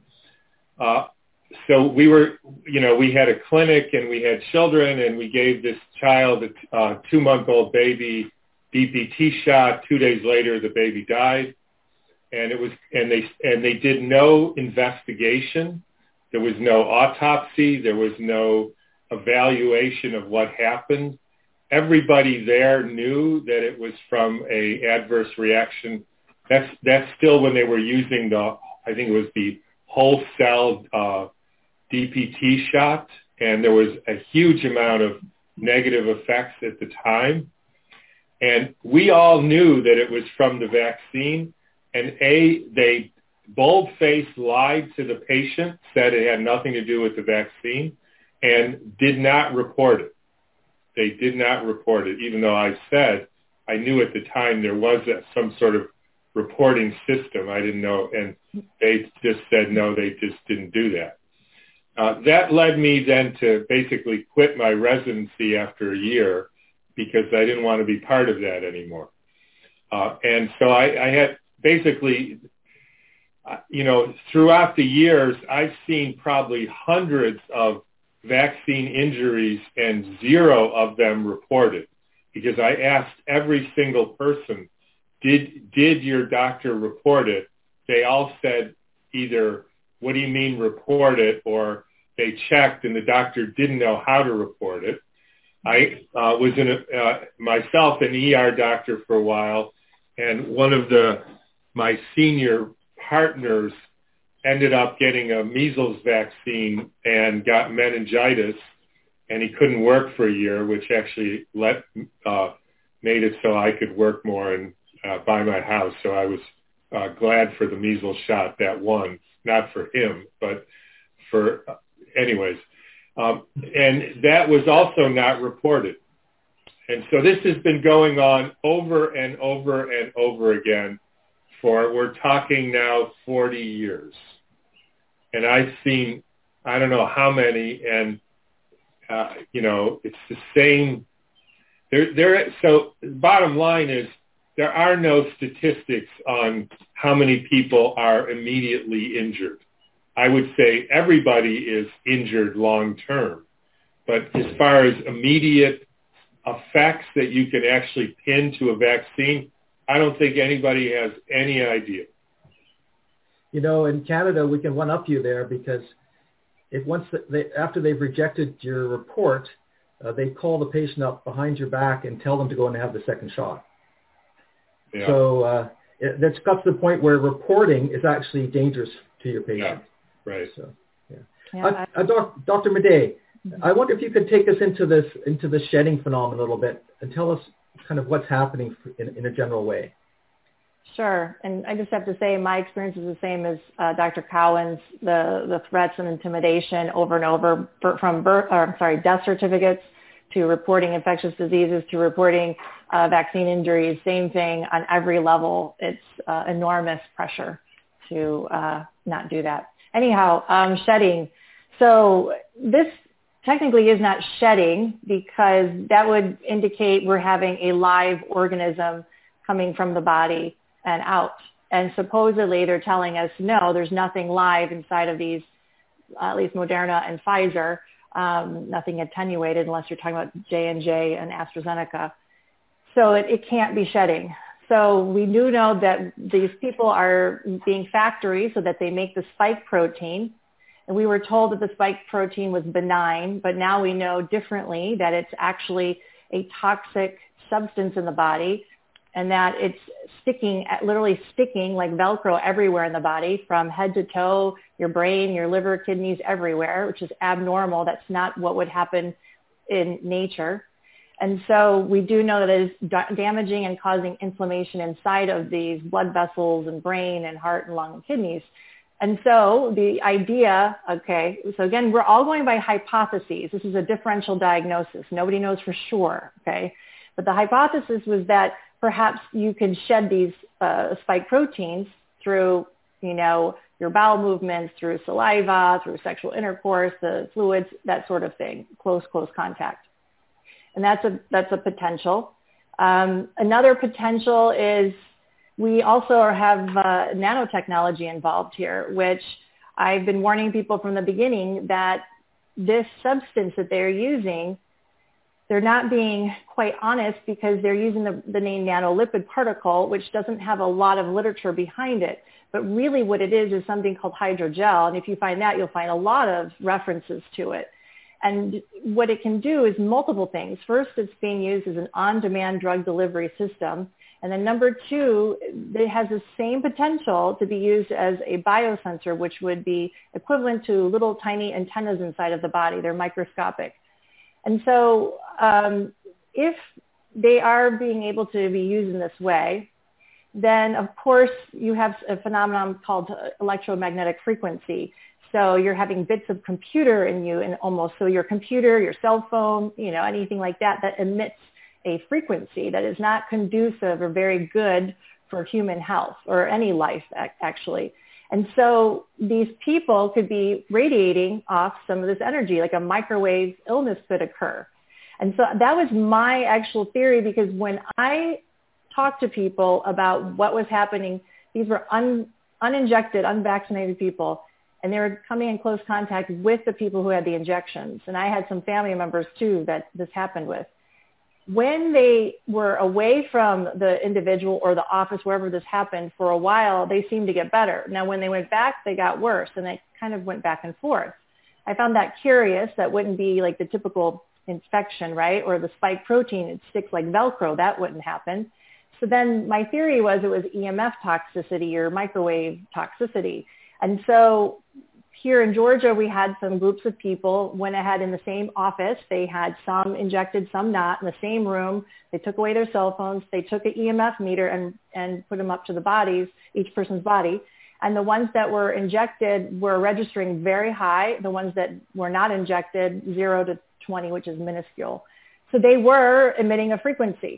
so we had a clinic and we had children, and we gave this child a 2-month-old baby DPT shot. 2 days later, the baby died, and they did no investigation. There was no autopsy. There was no evaluation of what happened. Everybody there knew that it was from a adverse reaction. That's still when they were using I think it was the whole cell DPT shot, and there was a huge amount of negative effects at the time. And we all knew that it was from the vaccine, and they bold-faced lied to the patient, said it had nothing to do with the vaccine, and did not report it. They did not report it, even though I said I knew at the time there was some sort of reporting system. I didn't know, and they just said no, they just didn't do that. That led me then to basically quit my residency after a year because I didn't want to be part of that anymore. And so I had basically, throughout the years, I've seen probably hundreds of vaccine injuries and 0 of them reported, because I asked every single person, did your doctor report it? They all said either, what do you mean report it? Or they checked and the doctor didn't know how to report it. I was myself an ER doctor for a while, and one of my senior partners ended up getting a measles vaccine and got meningitis, and he couldn't work for a year, which actually made it so I could work more and buy my house. So I was glad for the measles shot, that one, not for him, but anyways. And that was also not reported. And so this has been going on over and over and over again we're talking now 40 years. And I've seen, I don't know how many, and, it's the same. So the bottom line is there are no statistics on how many people are immediately injured. I would say everybody is injured long term. But as far as immediate effects that you can actually pin to a vaccine, I don't think anybody has any idea. You know, in Canada, we can one-up you there because after they've rejected your report, they call the patient up behind your back and tell them to go and have the second shot. Yeah. So that's got to the point where reporting is actually dangerous to your patient. Yeah. Right. So, yeah. Dr. Madej, I wonder if you could take us into the shedding phenomenon a little bit and tell us kind of what's happening in a general way. Sure. And I just have to say my experience is the same as Dr. Cowan's, the threats and intimidation over and over from death certificates to reporting infectious diseases to reporting vaccine injuries, same thing on every level. It's enormous pressure to not do that. Anyhow, shedding. So this technically is not shedding because that would indicate we're having a live organism coming from the body and out. And supposedly they're telling us, no, there's nothing live inside of these, at least Moderna and Pfizer, nothing attenuated unless you're talking about J&J and AstraZeneca. So it can't be shedding. So we do know that these people are being factories so that they make the spike protein. And we were told that the spike protein was benign, but now we know differently that it's actually a toxic substance in the body and that it's literally sticking like Velcro everywhere in the body from head to toe, your brain, your liver, kidneys, everywhere, which is abnormal. That's not what would happen in nature. And so we do know that it is damaging and causing inflammation inside of these blood vessels and brain and heart and lung and kidneys. And so the idea, okay, so again, we're all going by hypotheses. This is a differential diagnosis. Nobody knows for sure, okay? But the hypothesis was that perhaps you can shed these spike proteins through, your bowel movements, through saliva, through sexual intercourse, the fluids, that sort of thing, close contact. And that's a potential. Another potential is we also have nanotechnology involved here, which I've been warning people from the beginning that this substance that they're using, they're not being quite honest because they're using the name nanolipid particle, which doesn't have a lot of literature behind it. But really what it is something called hydrogel. And if you find that, you'll find a lot of references to it. And what it can do is multiple things. First, it's being used as an on-demand drug delivery system. And then number two, it has the same potential to be used as a biosensor, which would be equivalent to little tiny antennas inside of the body. They're microscopic. And so if they are being able to be used in this way, then of course you have a phenomenon called electromagnetic frequency. So you're having bits of computer in you and almost, so your computer, your cell phone, anything like that emits a frequency that is not conducive or very good for human health or any life actually. And so these people could be radiating off some of this energy, like a microwave illness could occur. And so that was my actual theory because when I talked to people about what was happening, these were uninjected, unvaccinated people, and they were coming in close contact with the people who had the injections. And I had some family members too that this happened with. When they were away from the individual or the office, wherever this happened, for a while, they seemed to get better. Now, when they went back, they got worse, and they kind of went back and forth. I found that curious. That wouldn't be like the typical infection, right? Or the spike protein, it sticks like Velcro. That wouldn't happen. So then my theory was it was EMF toxicity or microwave toxicity. And so here in Georgia, we had some groups of people went ahead in the same office. They had some injected, some not, in the same room. They took away their cell phones. They took an EMF meter and put them up to the bodies, each person's body. And the ones that were injected were registering very high. The ones that were not injected, 0 to 20, which is minuscule. So they were emitting a frequency.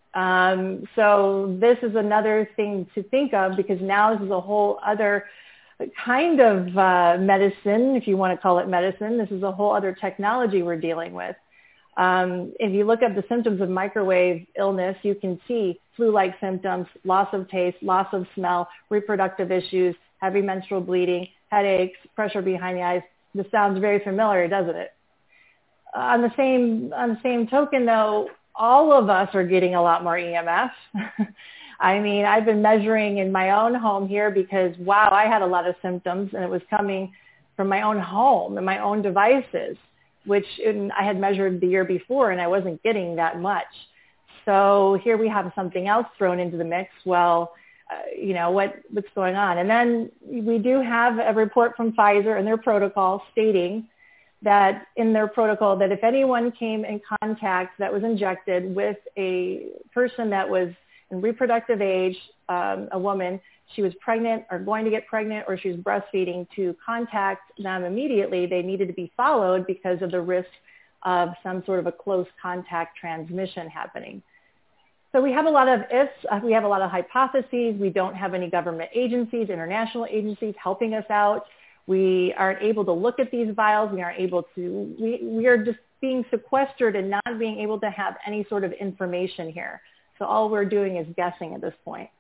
So this is another thing to think of because now this is a whole other kind of medicine, if you want to call it medicine. This is a whole other technology we're dealing with. If you look at the symptoms of microwave illness, you can see flu-like symptoms, loss of taste, loss of smell, reproductive issues, heavy menstrual bleeding, headaches, pressure behind the eyes. This sounds very familiar, doesn't it? On the same token, though, all of us are getting a lot more EMF. I mean, I've been measuring in my own home here because, wow, I had a lot of symptoms, and it was coming from my own home and my own devices, which I had measured the year before, and I wasn't getting that much. So here we have something else thrown into the mix. Well, what's going on? And then we do have a report from Pfizer and their protocol stating that in their protocol that if anyone came in contact that was injected with a person that was in reproductive age, a woman, she was pregnant or going to get pregnant or she was breastfeeding, to contact them immediately. They needed to be followed because of the risk of some sort of a close contact transmission happening. So we have a lot of ifs. We have a lot of hypotheses. We don't have any government agencies, international agencies helping us out. We aren't able to look at these vials. We aren't able to, we are just being sequestered and not being able to have any sort of information here. So all we're doing is guessing at this point.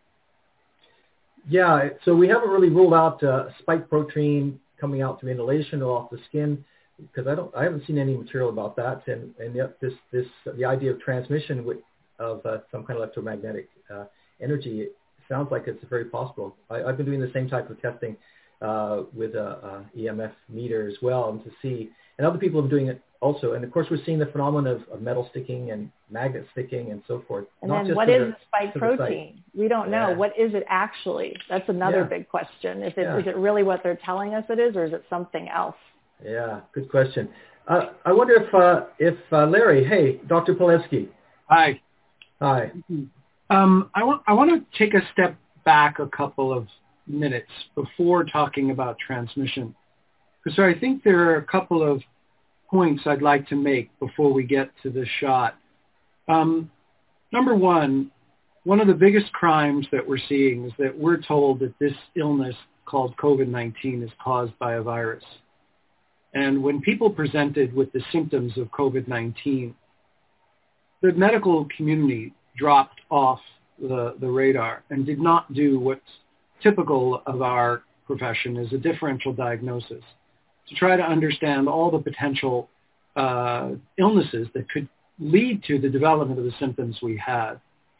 Yeah, so we haven't really ruled out spike protein coming out through inhalation or off the skin, because I haven't seen any material about that. And yet the idea of transmission of some kind of electromagnetic energy, it sounds like it's very possible. I've been doing the same type of testing with a EMF meter as well, and to see, and other people are doing it also. And of course, we're seeing the phenomenon of metal sticking and magnet sticking and so forth. And then what is spike protein? We don't know. What is it actually? That's another big question. Is it really what they're telling us it is, or is it something else? Yeah, good question. I wonder if Larry, hey, Dr. Palevsky. Hi. Hi. I want to take a step back a couple of minutes before talking about transmission, because I think there are a couple of points I'd like to make before we get to the shot. Number one of the biggest crimes that we're seeing is that we're told that this illness called COVID-19 is caused by a virus. And when people presented with the symptoms of COVID-19, the medical community dropped off the radar and did not do what's typical of our profession, is a differential diagnosis, to try to understand all the potential illnesses that could lead to the development of the symptoms we had.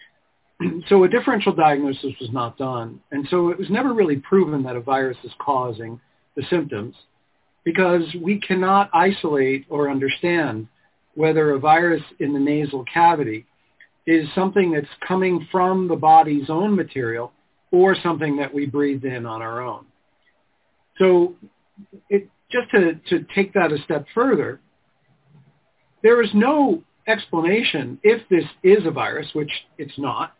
So a differential diagnosis was not done. And so it was never really proven that a virus is causing the symptoms, because we cannot isolate or understand whether a virus in the nasal cavity is something that's coming from the body's own material or something that we breathed in on our own. So just to take that a step further, there is no explanation, if this is a virus, which it's not,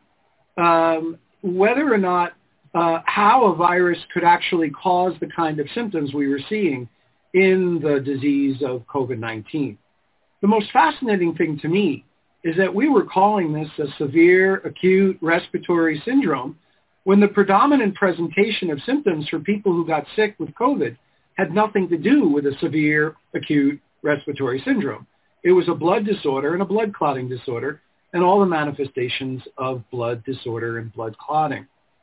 whether or not how a virus could actually cause the kind of symptoms we were seeing in the disease of COVID-19. The most fascinating thing to me is that we were calling this a severe acute respiratory syndrome when the predominant presentation of symptoms for people who got sick with COVID had nothing to do with a severe acute respiratory syndrome. It was a blood disorder and a blood clotting disorder, and all the manifestations of blood disorder and blood clotting.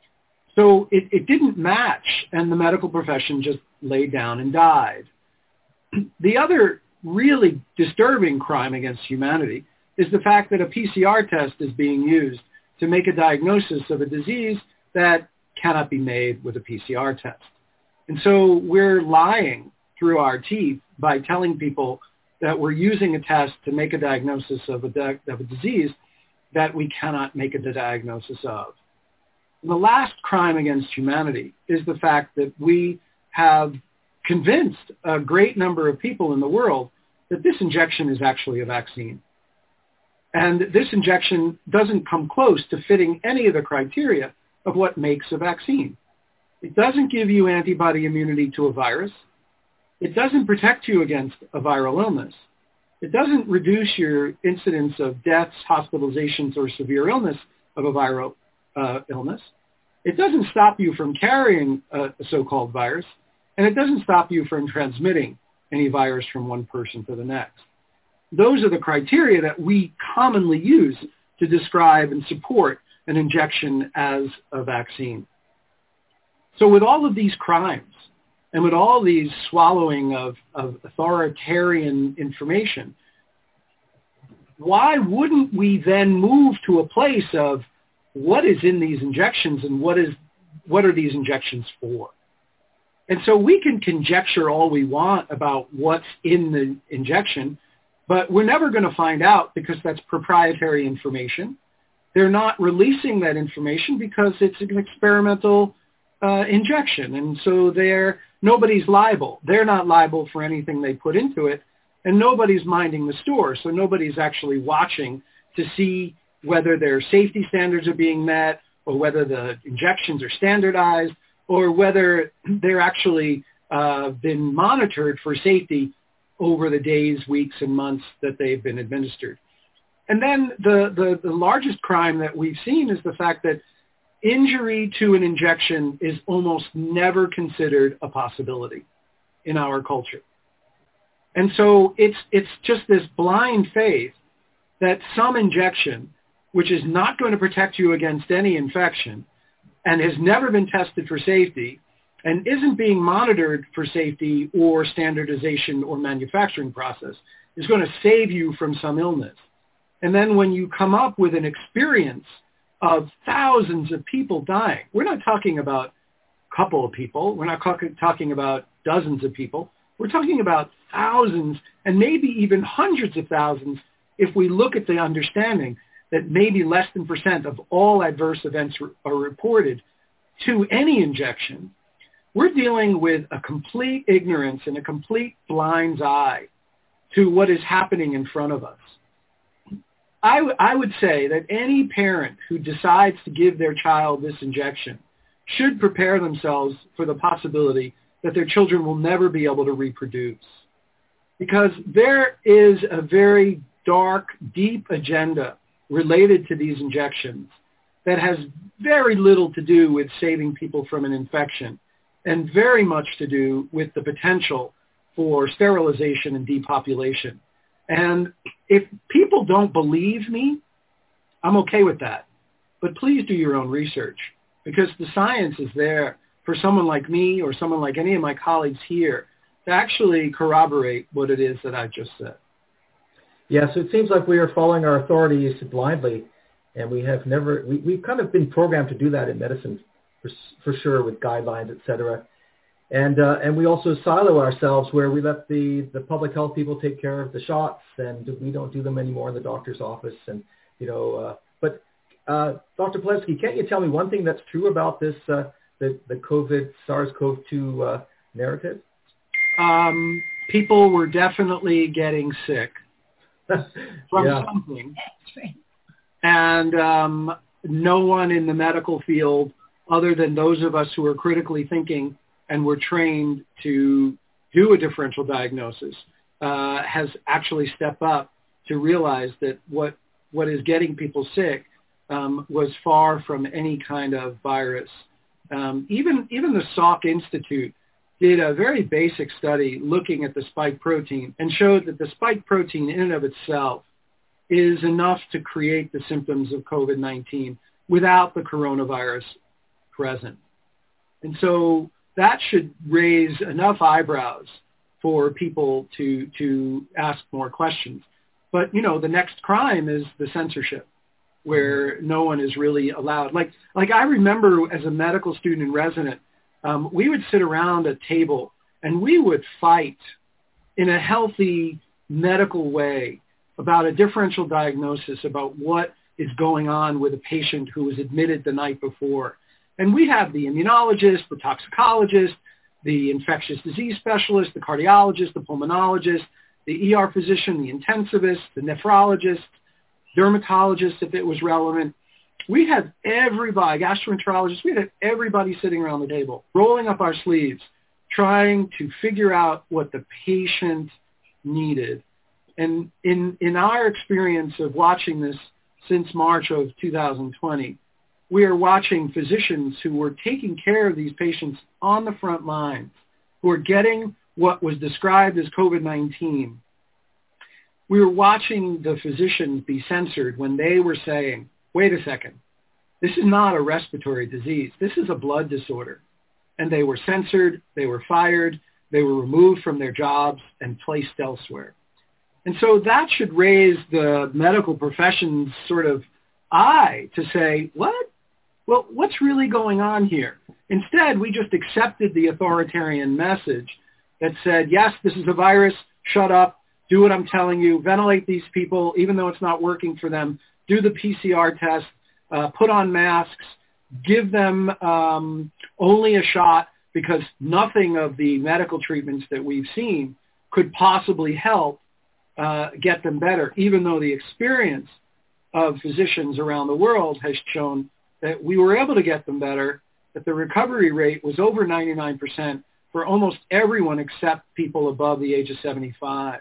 So it didn't match, and the medical profession just laid down and died. The other really disturbing crime against humanity is the fact that a PCR test is being used to make a diagnosis of a disease that cannot be made with a PCR test. And so we're lying through our teeth by telling people that we're using a test to make a diagnosis of a disease that we cannot make a diagnosis of. And the last crime against humanity is the fact that we have convinced a great number of people in the world that this injection is actually a vaccine. And this injection doesn't come close to fitting any of the criteria of what makes a vaccine. It doesn't give you antibody immunity to a virus. It doesn't protect you against a viral illness. It doesn't reduce your incidence of deaths, hospitalizations, or severe illness of a viral illness. It doesn't stop you from carrying a so-called virus, and it doesn't stop you from transmitting any virus from one person to the next. Those are the criteria that we commonly use to describe and support an injection as a vaccine. So with all of these crimes, and with all these swallowing of authoritarian information, why wouldn't we then move to a place of, what is in these injections and what are these injections for. And so we can conjecture all we want about what's in the injection, but we're never going to find out because that's proprietary information. They're not releasing that information because it's an experimental injection. And so nobody's liable. They're not liable for anything they put into it, and nobody's minding the store. So nobody's actually watching to see whether their safety standards are being met or whether the injections are standardized or whether they're actually been monitored for safety over the days, weeks, and months that they've been administered. And then the largest crime that we've seen is the fact that injury to an injection is almost never considered a possibility in our culture. And so it's just this blind faith that some injection, which is not going to protect you against any infection and has never been tested for safety and isn't being monitored for safety or standardization or manufacturing process, is going to save you from some illness. And then when you come up with an experience of thousands of people dying, we're not talking about a couple of people. We're not talking about dozens of people. We're talking about thousands and maybe even hundreds of thousands if we look at the understanding that maybe less than % of all adverse events are reported to any injection. We're dealing with a complete ignorance and a complete blind's eye to what is happening in front of us. I would say that any parent who decides to give their child this injection should prepare themselves for the possibility that their children will never be able to reproduce. Because there is a very dark, deep agenda related to these injections that has very little to do with saving people from an infection and very much to do with the potential for sterilization and depopulation. And if people don't believe me, I'm okay with that. But please do your own research, because the science is there for someone like me or someone like any of my colleagues here to actually corroborate what it is that I just said. Yeah, so it seems like we are following our authorities blindly, and we've kind of been programmed to do that in medicine for sure, with guidelines, et cetera. And we also silo ourselves where we let the public health people take care of the shots, and we don't do them anymore in the doctor's office. And but Dr. Palevsky, can't you tell me one thing that's true about this the COVID SARS-CoV-2 narrative? People were definitely getting sick from something, and no one in the medical field, other than those of us who are critically thinking and were trained to do a differential diagnosis, has actually stepped up to realize that what is getting people sick was far from any kind of virus. Even the Salk Institute did a very basic study looking at the spike protein and showed that the spike protein in and of itself is enough to create the symptoms of COVID-19 without the coronavirus present. And so that should raise enough eyebrows for people to ask more questions. But, the next crime is the censorship, where no one is really allowed. Like I remember as a medical student and resident, we would sit around a table and we would fight in a healthy medical way about a differential diagnosis, about what is going on with a patient who was admitted the night before. And we have the immunologist, the toxicologist, the infectious disease specialist, the cardiologist, the pulmonologist, the ER physician, the intensivist, the nephrologist, dermatologist, if it was relevant. We had everybody, gastroenterologists, we had everybody sitting around the table, rolling up our sleeves, trying to figure out what the patient needed. And in our experience of watching this since March of 2020, we are watching physicians who were taking care of these patients on the front lines, who are getting what was described as COVID-19. We were watching the physicians be censored when they were saying, wait a second, this is not a respiratory disease. This is a blood disorder. And they were censored, they were fired, they were removed from their jobs and placed elsewhere. And so that should raise the medical profession's sort of eye to say, what? well, what's really going on here? Instead, we just accepted the authoritarian message that said, yes, this is a virus, shut up, do what I'm telling you, ventilate these people, even though it's not working for them, do the PCR test, put on masks, give them only a shot, because nothing of the medical treatments that we've seen could possibly help get them better, even though the experience of physicians around the world has shown that we were able to get them better, that the recovery rate was over 99% for almost everyone except people above the age of 75.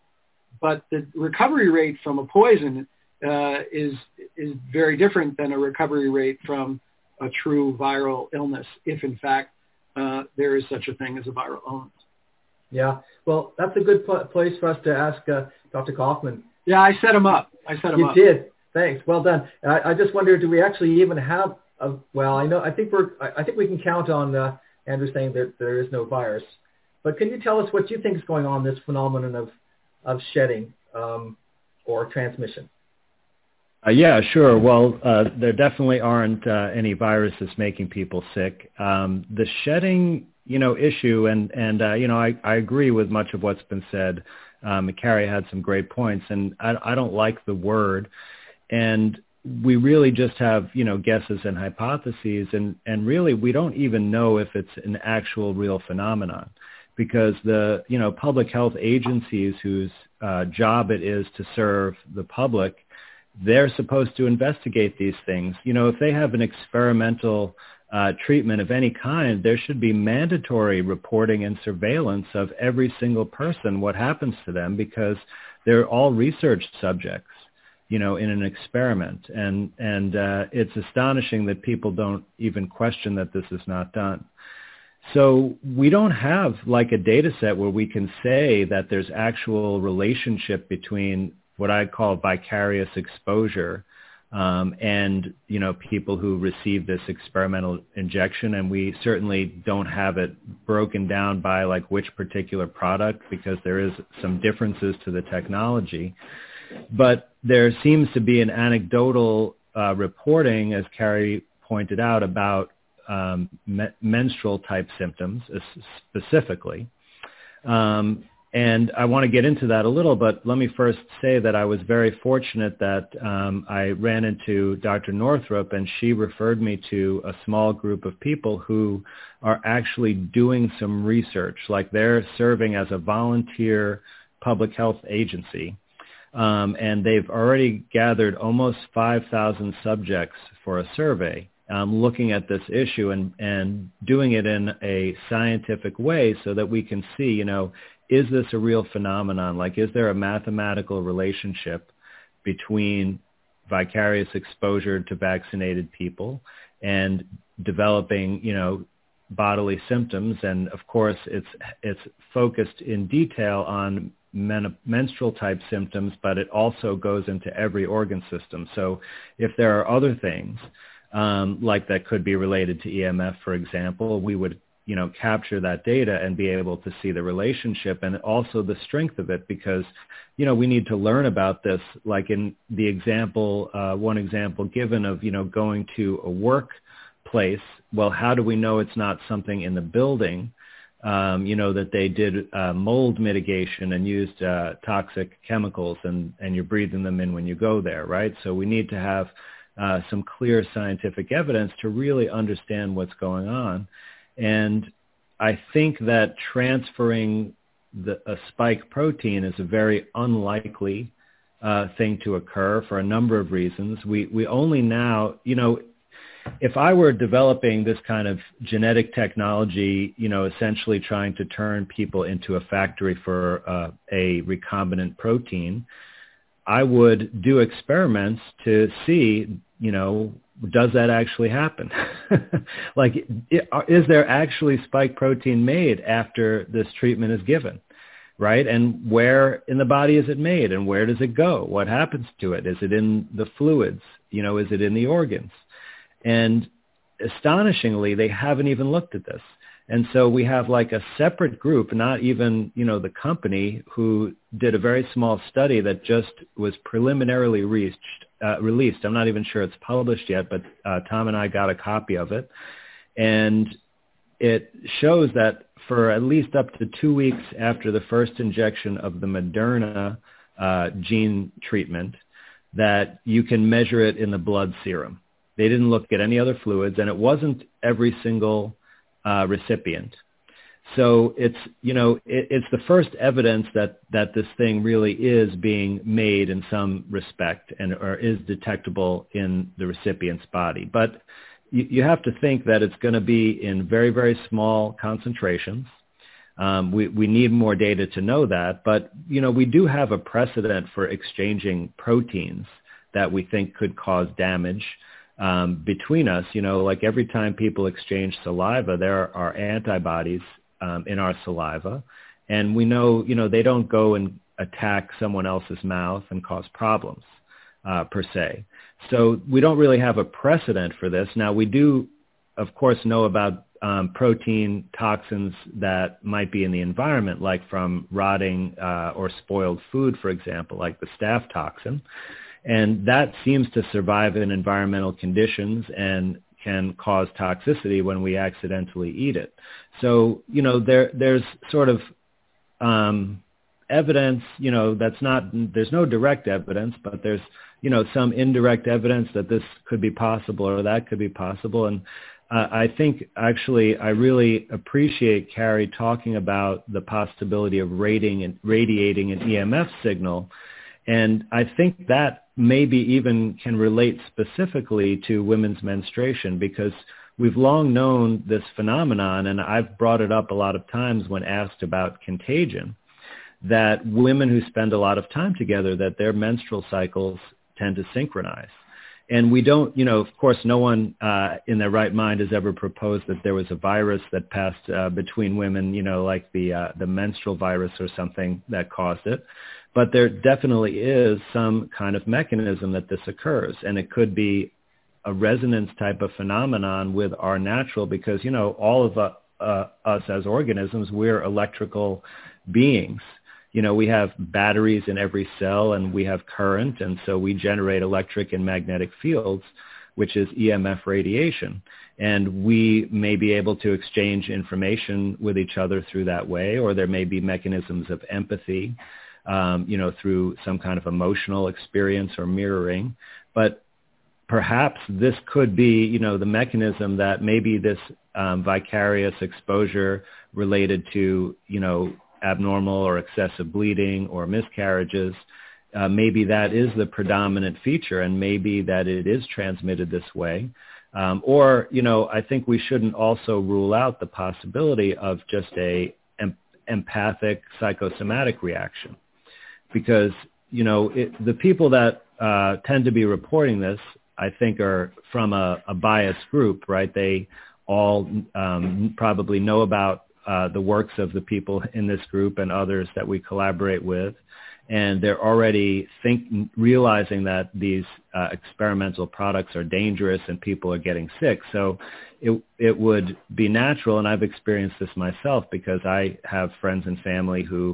But the recovery rate from a poison is very different than a recovery rate from a true viral illness, if in fact there is such a thing as a viral illness. Yeah, well, that's a good place for us to ask Dr. Kaufman. Yeah, I set him up. You did. Thanks. Well done. I just wonder, do we actually even have a? Well, I think we can count on Andrew saying that there is no virus. But can you tell us what you think is going on, this phenomenon of shedding or transmission? Yeah, sure. Well, there definitely aren't any viruses making people sick. The shedding, issue, and I agree with much of what's been said. Carrie had some great points, and I don't like the word. And we really just have, guesses and hypotheses, and really we don't even know if it's an actual real phenomenon, because the, public health agencies whose job it is to serve the public, they're supposed to investigate these things. If they have an experimental treatment of any kind, there should be mandatory reporting and surveillance of every single person, what happens to them, because they're all research subjects, in an experiment. And it's astonishing that people don't even question that this is not done. So we don't have like a data set where we can say that there's actual relationship between what I call vicarious exposure and, people who receive this experimental injection. And we certainly don't have it broken down by like which particular product, because there is some differences to the technology. But there seems to be an anecdotal reporting, as Carrie pointed out, about menstrual type symptoms specifically. And I want to get into that a little, but let me first say that I was very fortunate that I ran into Dr. Northrup, and she referred me to a small group of people who are actually doing some research, like they're serving as a volunteer public health agency. And they've already gathered almost 5,000 subjects for a survey, looking at this issue and doing it in a scientific way so that we can see, is this a real phenomenon? Like, is there a mathematical relationship between vicarious exposure to vaccinated people and developing, bodily symptoms? And of course, it's focused in detail on menstrual type symptoms, but it also goes into every organ system. So if there are other things like that could be related to EMF, for example, we would capture that data and be able to see the relationship and also the strength of it, because, we need to learn about this, like in the example, one example given of, going to a workplace. Well, how do we know it's not something in the building, that they did mold mitigation and used toxic chemicals and you're breathing them in when you go there, right? So we need to have some clear scientific evidence to really understand what's going on. And I think that transferring a spike protein is a very unlikely thing to occur for a number of reasons. We only now, if I were developing this kind of genetic technology, essentially trying to turn people into a factory for a recombinant protein, I would do experiments to see, does that actually happen? Like, is there actually spike protein made after this treatment is given, right? And where in the body is it made, and where does it go? What happens to it? Is it in the fluids? Is it in the organs? And astonishingly, they haven't even looked at this. And so we have like a separate group, not even, the company, who did a very small study that just was preliminarily released. I'm not even sure it's published yet, but Tom and I got a copy of it. And it shows that for at least up to 2 weeks after the first injection of the Moderna gene treatment, that you can measure it in the blood serum. They didn't look at any other fluids, and it wasn't every single recipient. So it's the first evidence that this thing really is being made in some respect or is detectable in the recipient's body. But you have to think that it's going to be in very, very small concentrations. We need more data to know that, but we do have a precedent for exchanging proteins that we think could cause damage between us. Like every time people exchange saliva, there are antibodies in our saliva, and we know they don't go and attack someone else's mouth and cause problems per se. So we don't really have a precedent for this. Now we do, of course, know about protein toxins that might be in the environment, like from rotting or spoiled food, for example, like the staph toxin. And that seems to survive in environmental conditions and can cause toxicity when we accidentally eat it. So, there's sort of evidence, there's no direct evidence, but there's, some indirect evidence that this could be possible or that could be possible. And I think actually I really appreciate Carrie talking about the possibility of radiating an EMF signal. And I think that maybe even can relate specifically to women's menstruation, because we've long known this phenomenon, and I've brought it up a lot of times when asked about contagion, that women who spend a lot of time together, that their menstrual cycles tend to synchronize. And we don't, of course, no one in their right mind has ever proposed that there was a virus that passed between women, like the menstrual virus or something that caused it. But there definitely is some kind of mechanism that this occurs, and it could be a resonance type of phenomenon with our natural, because, all of us as organisms, we're electrical beings. We have batteries in every cell, and we have current, and so we generate electric and magnetic fields, which is EMF radiation. And we may be able to exchange information with each other through that way, or there may be mechanisms of empathy, through some kind of emotional experience or mirroring. But perhaps this could be, the mechanism that maybe this vicarious exposure related to, abnormal or excessive bleeding or miscarriages, maybe that is the predominant feature, and maybe that it is transmitted this way. Or, I think we shouldn't also rule out the possibility of just a empathic psychosomatic reaction, because, the people that tend to be reporting this, I think, are from a biased group, right? They all probably know about the works of the people in this group and others that we collaborate with, and they're already realizing that these experimental products are dangerous and people are getting sick. So it would be natural, and I've experienced this myself because I have friends and family who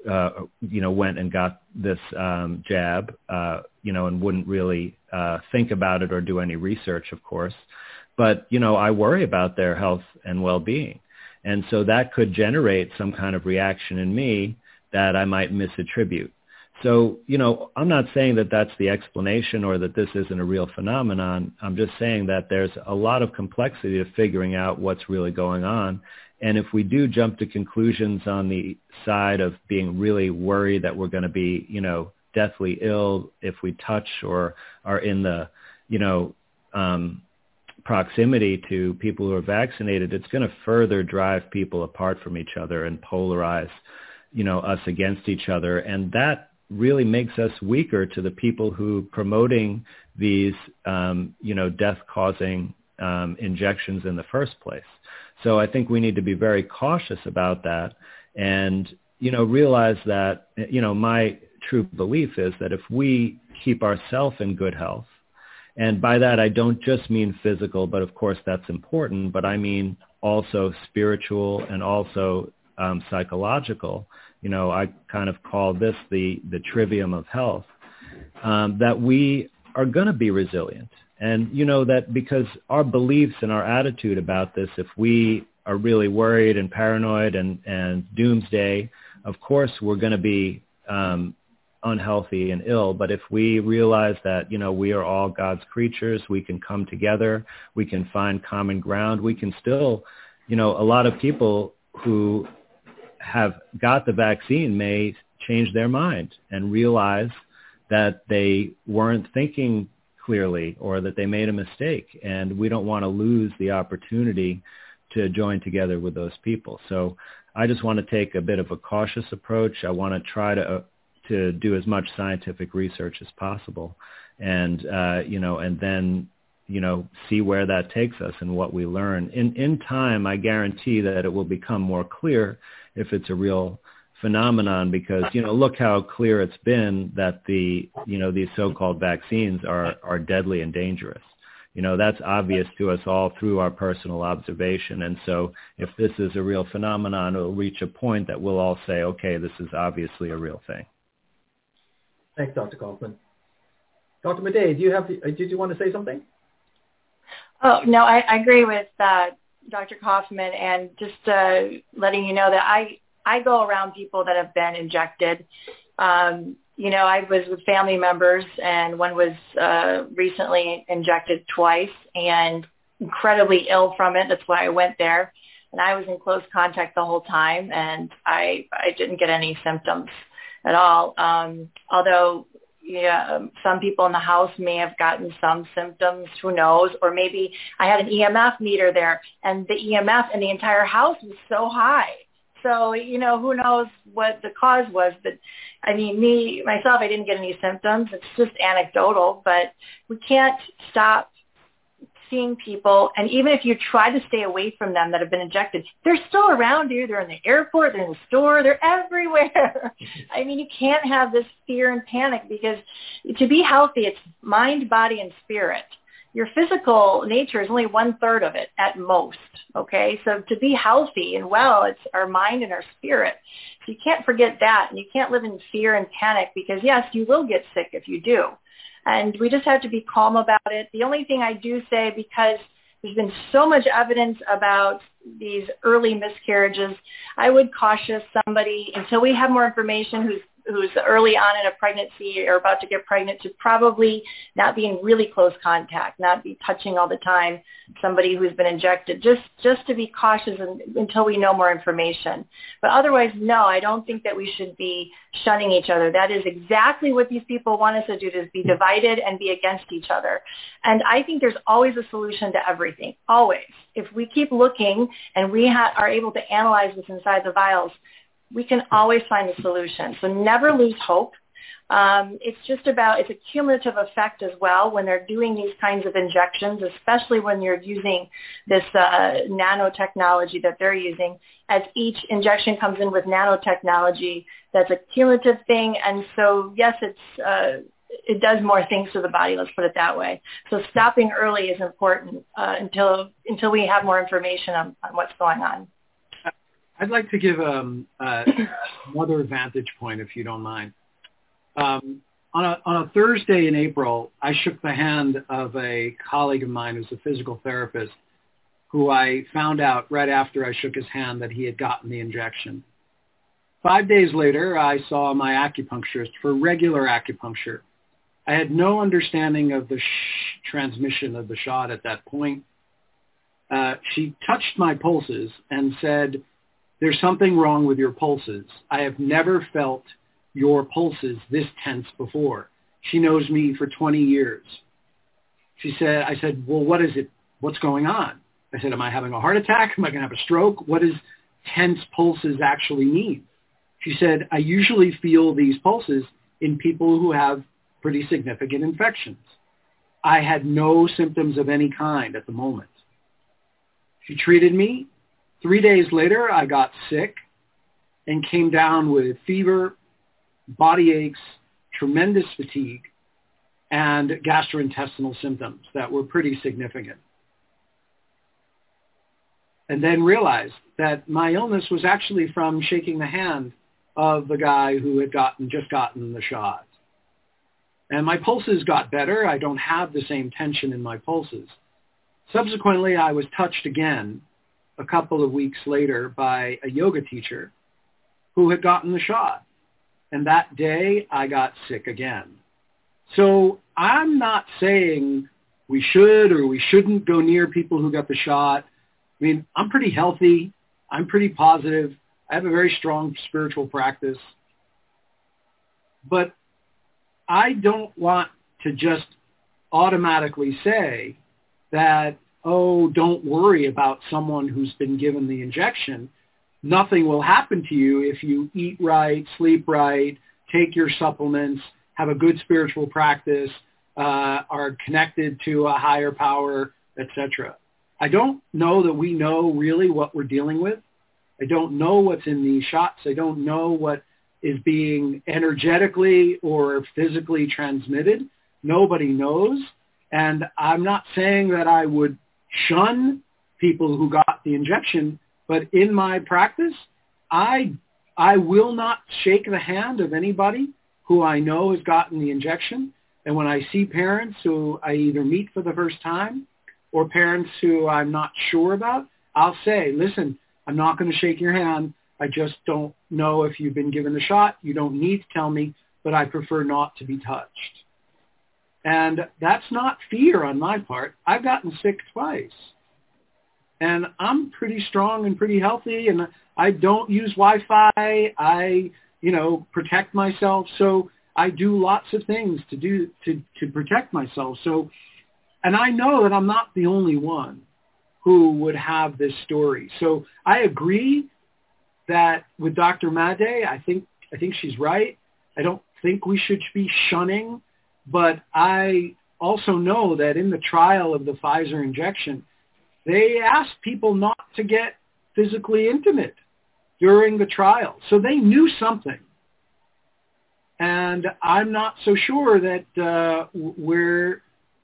went and got this jab, and wouldn't really think about it or do any research, of course. But, I worry about their health and well-being. And so that could generate some kind of reaction in me that I might misattribute. So, I'm not saying that that's the explanation or that this isn't a real phenomenon. I'm just saying that there's a lot of complexity to figuring out what's really going on. And if we do jump to conclusions on the side of being really worried that we're going to be, deathly ill if we touch or are in the, proximity to people who are vaccinated, it's going to further drive people apart from each other and polarize, us against each other. And that really makes us weaker to the people who promoting these, death-causing injections in the first place. So I think we need to be very cautious about that and, realize that, my true belief is that if we keep ourselves in good health, and by that I don't just mean physical, but of course that's important, but I mean also spiritual and also psychological. I kind of call this the trivium of health, that we are going to be resilient. And, that because our beliefs and our attitude about this, if we are really worried and paranoid and doomsday, of course, we're going to be unhealthy and ill. But if we realize that, we are all God's creatures, we can come together, we can find common ground, we can still, a lot of people who have got the vaccine may change their mind and realize that they weren't thinking clearly or that they made a mistake. And we don't want to lose the opportunity to join together with those people. So I just want to take a bit of a cautious approach. I want to try to do as much scientific research as possible and, and then, see where that takes us and what we learn. In time, I guarantee that it will become more clear if it's a real phenomenon because, look how clear it's been that these so-called vaccines are deadly and dangerous. That's obvious to us all through our personal observation. And so if this is a real phenomenon, it'll reach a point that we'll all say, okay, this is obviously a real thing. Thanks, Dr. Kaufman. Dr. Madej, did you want to say something? Oh, no, I agree with Dr. Kaufman, and just letting you know that I go around people that have been injected. I was with family members, and one was recently injected twice and incredibly ill from it. That's why I went there. And I was in close contact the whole time, and I didn't get any symptoms at all. Although, some people in the house may have gotten some symptoms, who knows, or maybe I had an EMF meter there, and the EMF in the entire house was so high. So, who knows what the cause was. But, myself, I didn't get any symptoms. It's just anecdotal, but we can't stop seeing people. And even if you try to stay away from them that have been injected, they're still around you. They're in the airport. They're in the store. They're everywhere. You can't have this fear and panic because to be healthy, it's mind, body, and spirit. Your physical nature is only 1/3 of it at most, okay? So to be healthy and well, it's our mind and our spirit. So you can't forget that, and you can't live in fear and panic because, yes, you will get sick if you do. And we just have to be calm about it. The only thing I do say, because there's been so much evidence about these early miscarriages, I would caution somebody until we have more information who's early on in a pregnancy or about to get pregnant to probably not be in really close contact, not be touching all the time somebody who's been injected, just to be cautious until we know more information. But otherwise, no, I don't think that we should be shunning each other. That is exactly what these people want us to do, to be divided and be against each other. And I think there's always a solution to everything, always. If we keep looking and we are able to analyze what's inside the vials, we can always find a solution. So never lose hope. It's a cumulative effect as well when they're doing these kinds of injections, especially when you're using this nanotechnology that they're using. As each injection comes in with nanotechnology, that's a cumulative thing. And so, yes, it does more things to the body, let's put it that way. So stopping early is important until we have more information on what's going on. I'd like to give another vantage point, if you don't mind. On a Thursday in April, I shook the hand of a colleague of mine who's a physical therapist, who I found out right after I shook his hand that he had gotten the injection. 5 days later, I saw my acupuncturist for regular acupuncture. I had no understanding of the transmission of the shot at that point. She touched my pulses and said, "There's something wrong with your pulses. I have never felt your pulses this tense before." She knows me for 20 years. I said, "Well, what is it? What's going on?" I said, "Am I having a heart attack? Am I going to have a stroke? What does tense pulses actually mean?" She said, "I usually feel these pulses in people who have pretty significant infections." I had no symptoms of any kind at the moment. She treated me. 3 days later, I got sick and came down with fever, body aches, tremendous fatigue, and gastrointestinal symptoms that were pretty significant. and then realized that my illness was actually from shaking the hand of the guy who had just gotten the shot. And my pulses got better. I don't have the same tension in my pulses. Subsequently, I was touched again a couple of weeks later by a yoga teacher who had gotten the shot. And that day, I got sick again. So I'm not saying we should or we shouldn't go near people who got the shot. I mean, I'm pretty healthy. I'm pretty positive. I have a very strong spiritual practice. But I don't want to just automatically say that, oh, don't worry about someone who's been given the injection. Nothing will happen to you if you eat right, sleep right, take your supplements, have a good spiritual practice, are connected to a higher power, etc. I don't know that we know really what we're dealing with. I don't know what's in these shots. I don't know what is being energetically or physically transmitted. Nobody knows. And I'm not saying that I would shun people who got the injection, but in my practice, I will not shake the hand of anybody who I know has gotten the injection. And when I see parents who I either meet for the first time or parents who I'm not sure about, I'll say, listen, I'm not going to shake your hand. I just don't know if you've been given the shot. You don't need to tell me, but I prefer not to be touched. And that's not fear on my part. I've gotten sick twice. And I'm pretty strong and pretty healthy, and I don't use Wi-Fi. I, protect myself. So I do lots of things to protect myself. So, and I know that I'm not the only one who would have this story. So I agree that with Dr. Madej, I think she's right. I don't think we should be shunning, but I also know that in the trial of the Pfizer injection, they asked people not to get physically intimate during the trial. So they knew something. And I'm not so sure that we're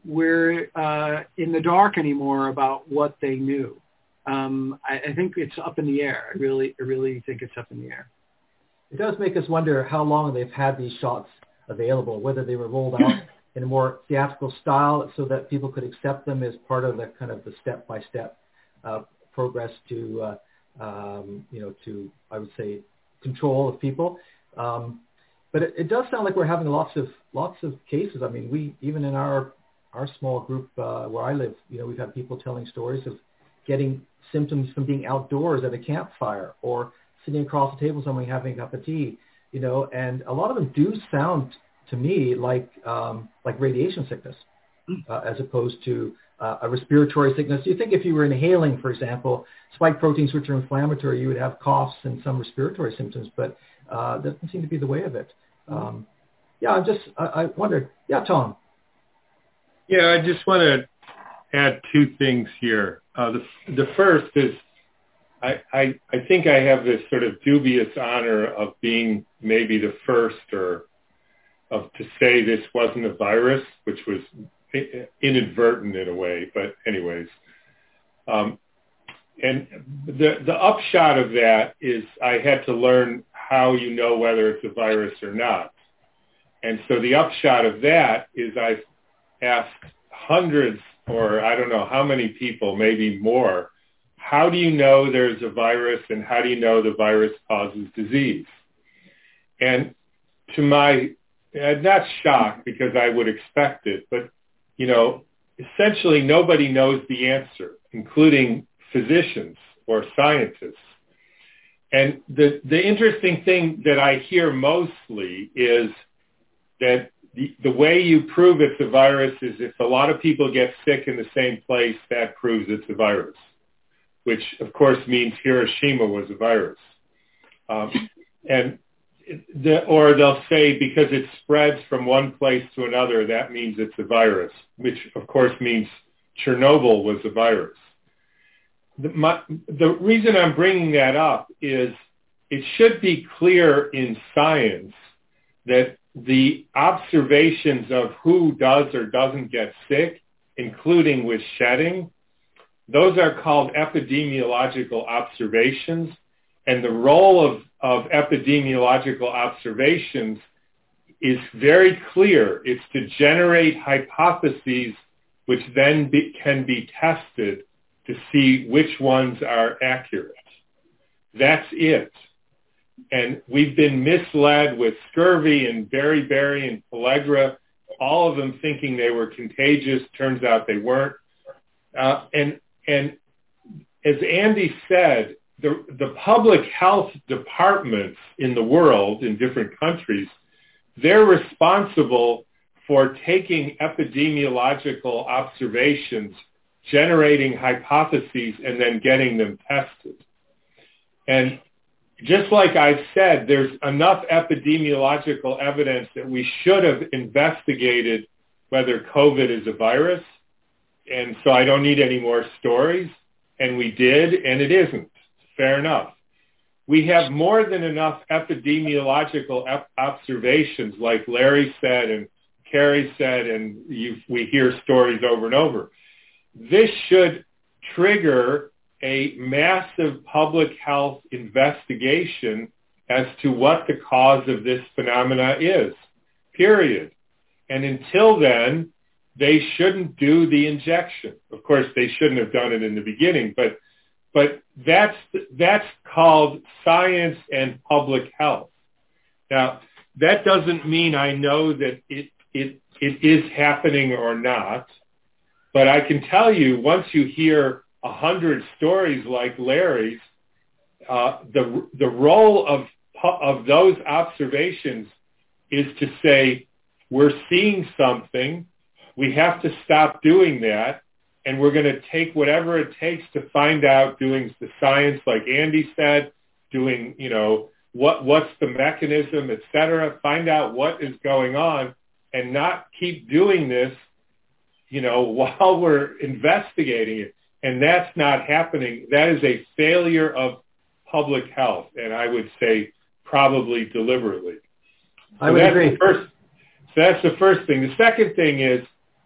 in the dark anymore about what they knew. I think it's up in the air. I really think it's up in the air. It does make us wonder how long they've had these shots available, whether they were rolled out in a more theatrical style so that people could accept them as part of the kind of the step-by-step progress to, to, I would say, control of people. But it does sound like we're having lots of cases. I mean, we, even in our small group where I live, we've had people telling stories of getting symptoms from being outdoors at a campfire or sitting across the table somewhere having a cup of tea, and a lot of them do sound to me like radiation sickness as opposed to a respiratory sickness. You think if you were inhaling, for example, spike proteins which are inflammatory, you would have coughs and some respiratory symptoms, but that doesn't seem to be the way of it. I wondered. Yeah, Tom. Yeah, I just want to add two things here. The first is I think I have this sort of dubious honor of being maybe the first to say this wasn't a virus, which was inadvertent in a way. But anyways, and the upshot of that is I had to learn how you know whether it's a virus or not. And so the upshot of that is I've asked hundreds or I don't know how many people, maybe more, how do you know there's a virus and how do you know the virus causes disease? And to my, not shock because I would expect it, but, essentially nobody knows the answer, including physicians or scientists. And the interesting thing that I hear mostly is that the way you prove it's a virus is if a lot of people get sick in the same place, that proves it's a virus, which of course means Hiroshima was a virus. Or they'll say because it spreads from one place to another, that means it's a virus, which of course means Chernobyl was a virus. The reason I'm bringing that up is it should be clear in science that the observations of who does or doesn't get sick, including with shedding, Those are called epidemiological observations. And the role of epidemiological observations is very clear. It's to generate hypotheses which then can be tested to see which ones are accurate. That's it. And we've been misled with scurvy and beriberi and pellagra, all of them thinking they were contagious. Turns out they weren't. And as Andy said, the public health departments in the world, in different countries, they're responsible for taking epidemiological observations, generating hypotheses, and then getting them tested. And just like I've said, there's enough epidemiological evidence that we should have investigated whether COVID is a virus. And so I don't need any more stories. And we did, and it isn't. Fair enough. We have more than enough epidemiological observations, like Larry said and Carrie said, and we hear stories over and over. This should trigger a massive public health investigation as to what the cause of this phenomena is, period. And until then, they shouldn't do the injection. Of course, they shouldn't have done it in the beginning, but that's called science and public health. Now, that doesn't mean I know that it is happening or not, but I can tell you, once you hear 100 stories like Larry's, the role of those observations is to say, we're seeing something, we have to stop doing that, and we're going to take whatever it takes to find out, doing the science like Andy said, doing, what's the mechanism, et cetera, find out what is going on, and not keep doing this, while we're investigating it. And that's not happening. That is a failure of public health, and I would say probably deliberately. I would agree. So that's the first thing. The second thing is,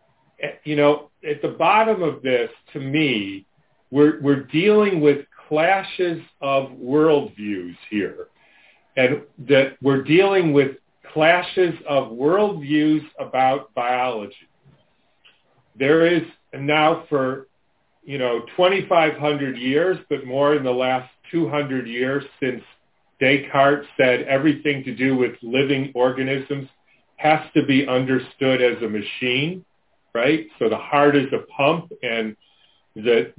at the bottom of this, to me, we're dealing with clashes of worldviews here. And that we're dealing with clashes of worldviews about biology. There is now for 2,500 years, but more in the last 200 years since Descartes said everything to do with living organisms has to be understood as a machine, right? So the heart is a pump, and the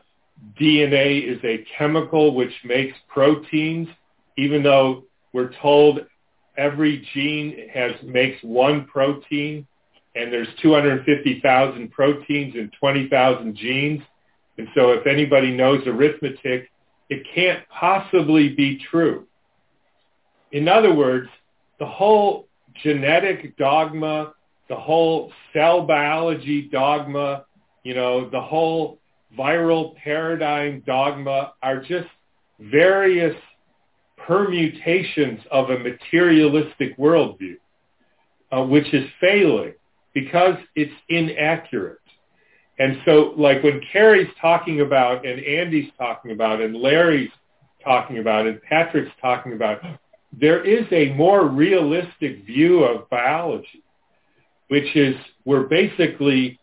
DNA is a chemical which makes proteins, even though we're told every gene makes one protein, and there's 250,000 proteins and 20,000 genes. And so if anybody knows arithmetic, it can't possibly be true. In other words, the whole genetic dogma, the whole cell biology dogma, the whole viral paradigm dogma are just various permutations of a materialistic worldview, which is failing because it's inaccurate. And so, like when Carrie's talking about, and Andy's talking about, and Larry's talking about, and Patrick's talking about, there is a more realistic view of biology, which is we're basically,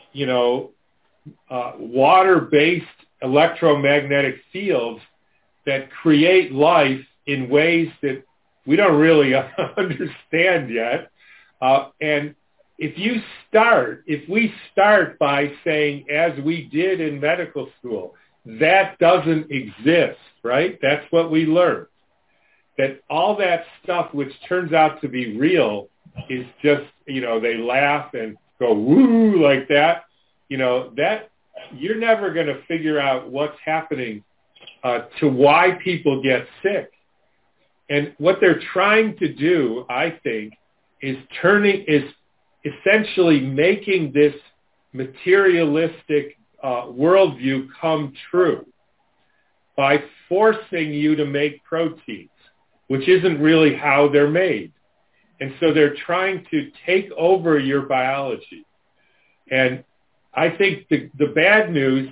water-based electromagnetic fields that create life in ways that we don't really understand yet. And if we start by saying, as we did in medical school, that doesn't exist, right? That's what we learned. That all that stuff which turns out to be real is just, they laugh and go woo like that. That you're never going to figure out what's happening to why people get sick. And what they're trying to do, I think, is essentially making this materialistic worldview come true by forcing you to make proteins, which isn't really how they're made. And so they're trying to take over your biology. And I think the bad news is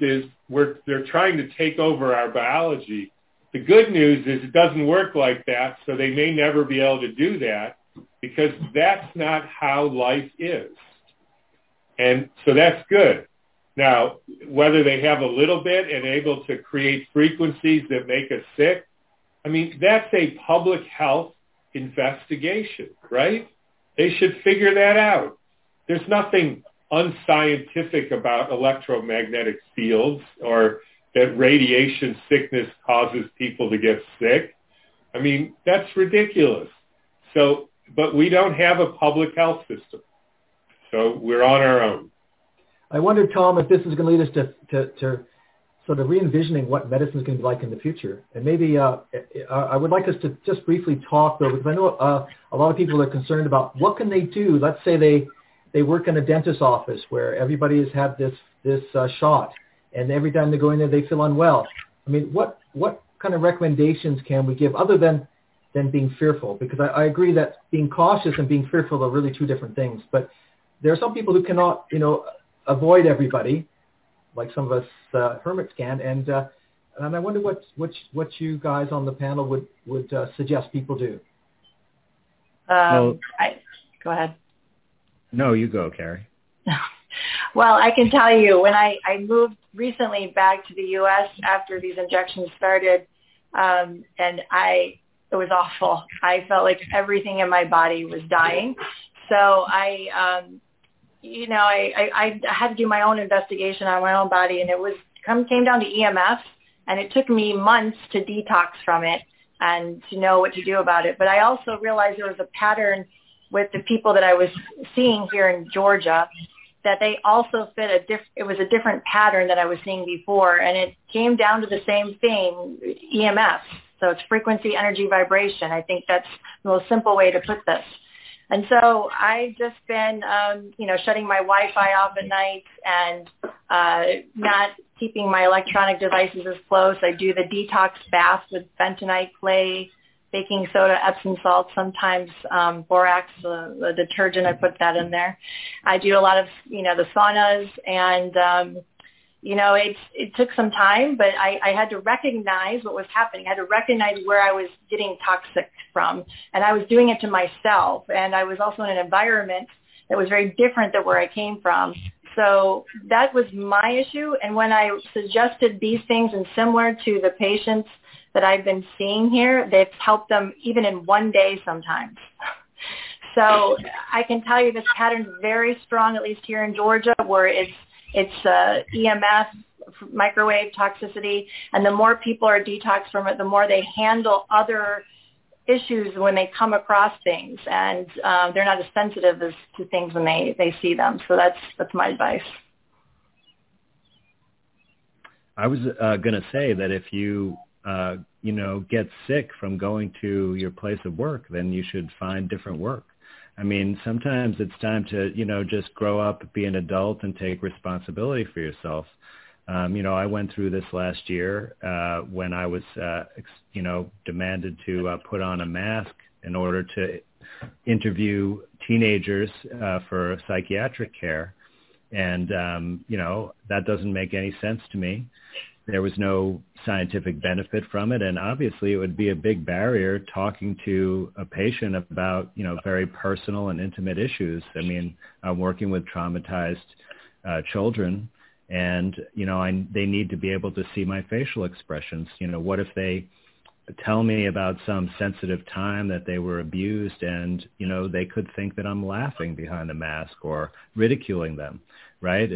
they're trying to take over our biology. The good news is it doesn't work like that, so they may never be able to do that because that's not how life is. And so that's good. Now, whether they have a little bit and able to create frequencies that make us sick, I mean, that's a public health investigation, right? They should figure that out. There's nothing unscientific about electromagnetic fields or that radiation sickness causes people to get sick. I mean, that's ridiculous. So, but we don't have a public health system. So we're on our own. I wonder, Tom, if this is going to lead us to sort of re-envisioning what medicine is going to be like in the future. And maybe I would like us to just briefly talk, though, because I know a lot of people are concerned about what can they do. Let's say they work in a dentist's office where everybody has had this shot, and every time they go in there, they feel unwell. I mean, what kind of recommendations can we give other than being fearful? Because I agree that being cautious and being fearful are really two different things. But there are some people who cannot, avoid everybody, like some of us hermits can. And I wonder what you guys on the panel would suggest people do. Go ahead. No, you go, Carrie. Well, I can tell you, when I moved recently back to the U.S. after these injections started, and it was awful. I felt like everything in my body was dying. So I had to do my own investigation on my own body, and it came down to EMF, and it took me months to detox from it and to know what to do about it. But I also realized there was a pattern with the people that I was seeing here in Georgia, that they also fit it was a different pattern that I was seeing before, and it came down to the same thing, EMF. So it's frequency, energy, vibration. I think that's the most simple way to put this. And so I've just been, shutting my Wi-Fi off at night and not keeping my electronic devices as close. I do the detox bath with bentonite clay, baking soda, Epsom salt, sometimes borax, the detergent, I put that in there. I do a lot of, the saunas, and, it took some time, but I had to recognize what was happening. I had to recognize where I was getting toxic from, and I was doing it to myself, and I was also in an environment that was very different than where I came from. So that was my issue, and when I suggested these things and similar to the patients that I've been seeing here, they've helped them even in one day sometimes. So I can tell you this pattern is very strong, at least here in Georgia, where it's EMF, microwave toxicity, and the more people are detoxed from it, the more they handle other issues when they come across things, and they're not as sensitive as to things when they see them. So that's my advice. I was going to say that if you get sick from going to your place of work, then you should find different work. I mean, sometimes it's time to, just grow up, be an adult, and take responsibility for yourself. I went through this last year when I was, demanded to put on a mask in order to interview teenagers for psychiatric care. And, that doesn't make any sense to me. There was no scientific benefit from it, and obviously it would be a big barrier talking to a patient about, very personal and intimate issues. I mean, I'm working with traumatized children, and, they need to be able to see my facial expressions. What if they tell me about some sensitive time that they were abused and, they could think that I'm laughing behind the mask or ridiculing them, right?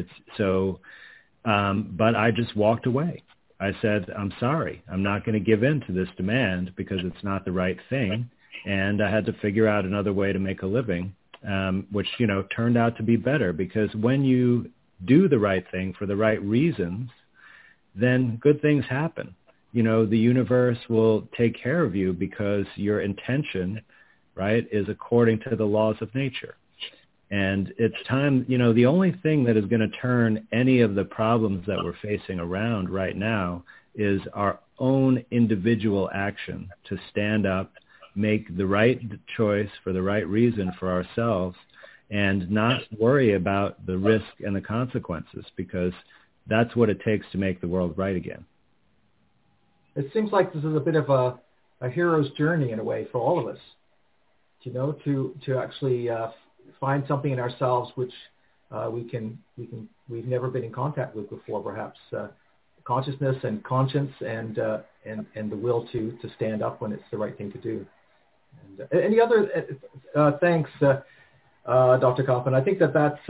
But I just walked away. I said, I'm sorry. I'm not going to give in to this demand because it's not the right thing. And I had to figure out another way to make a living, which, turned out to be better, because when you do the right thing for the right reasons, then good things happen. The universe will take care of you because your intention, right, is according to the laws of nature. And it's time, the only thing that is going to turn any of the problems that we're facing around right now is our own individual action to stand up, make the right choice for the right reason for ourselves, and not worry about the risk and the consequences, because that's what it takes to make the world right again. It seems like this is a bit of a hero's journey in a way for all of us, to actually find something in ourselves which we've never been in contact with before, perhaps consciousness and conscience and the will to stand up when it's the right thing to do. And any other thanks, Dr. Kaufman. I think that's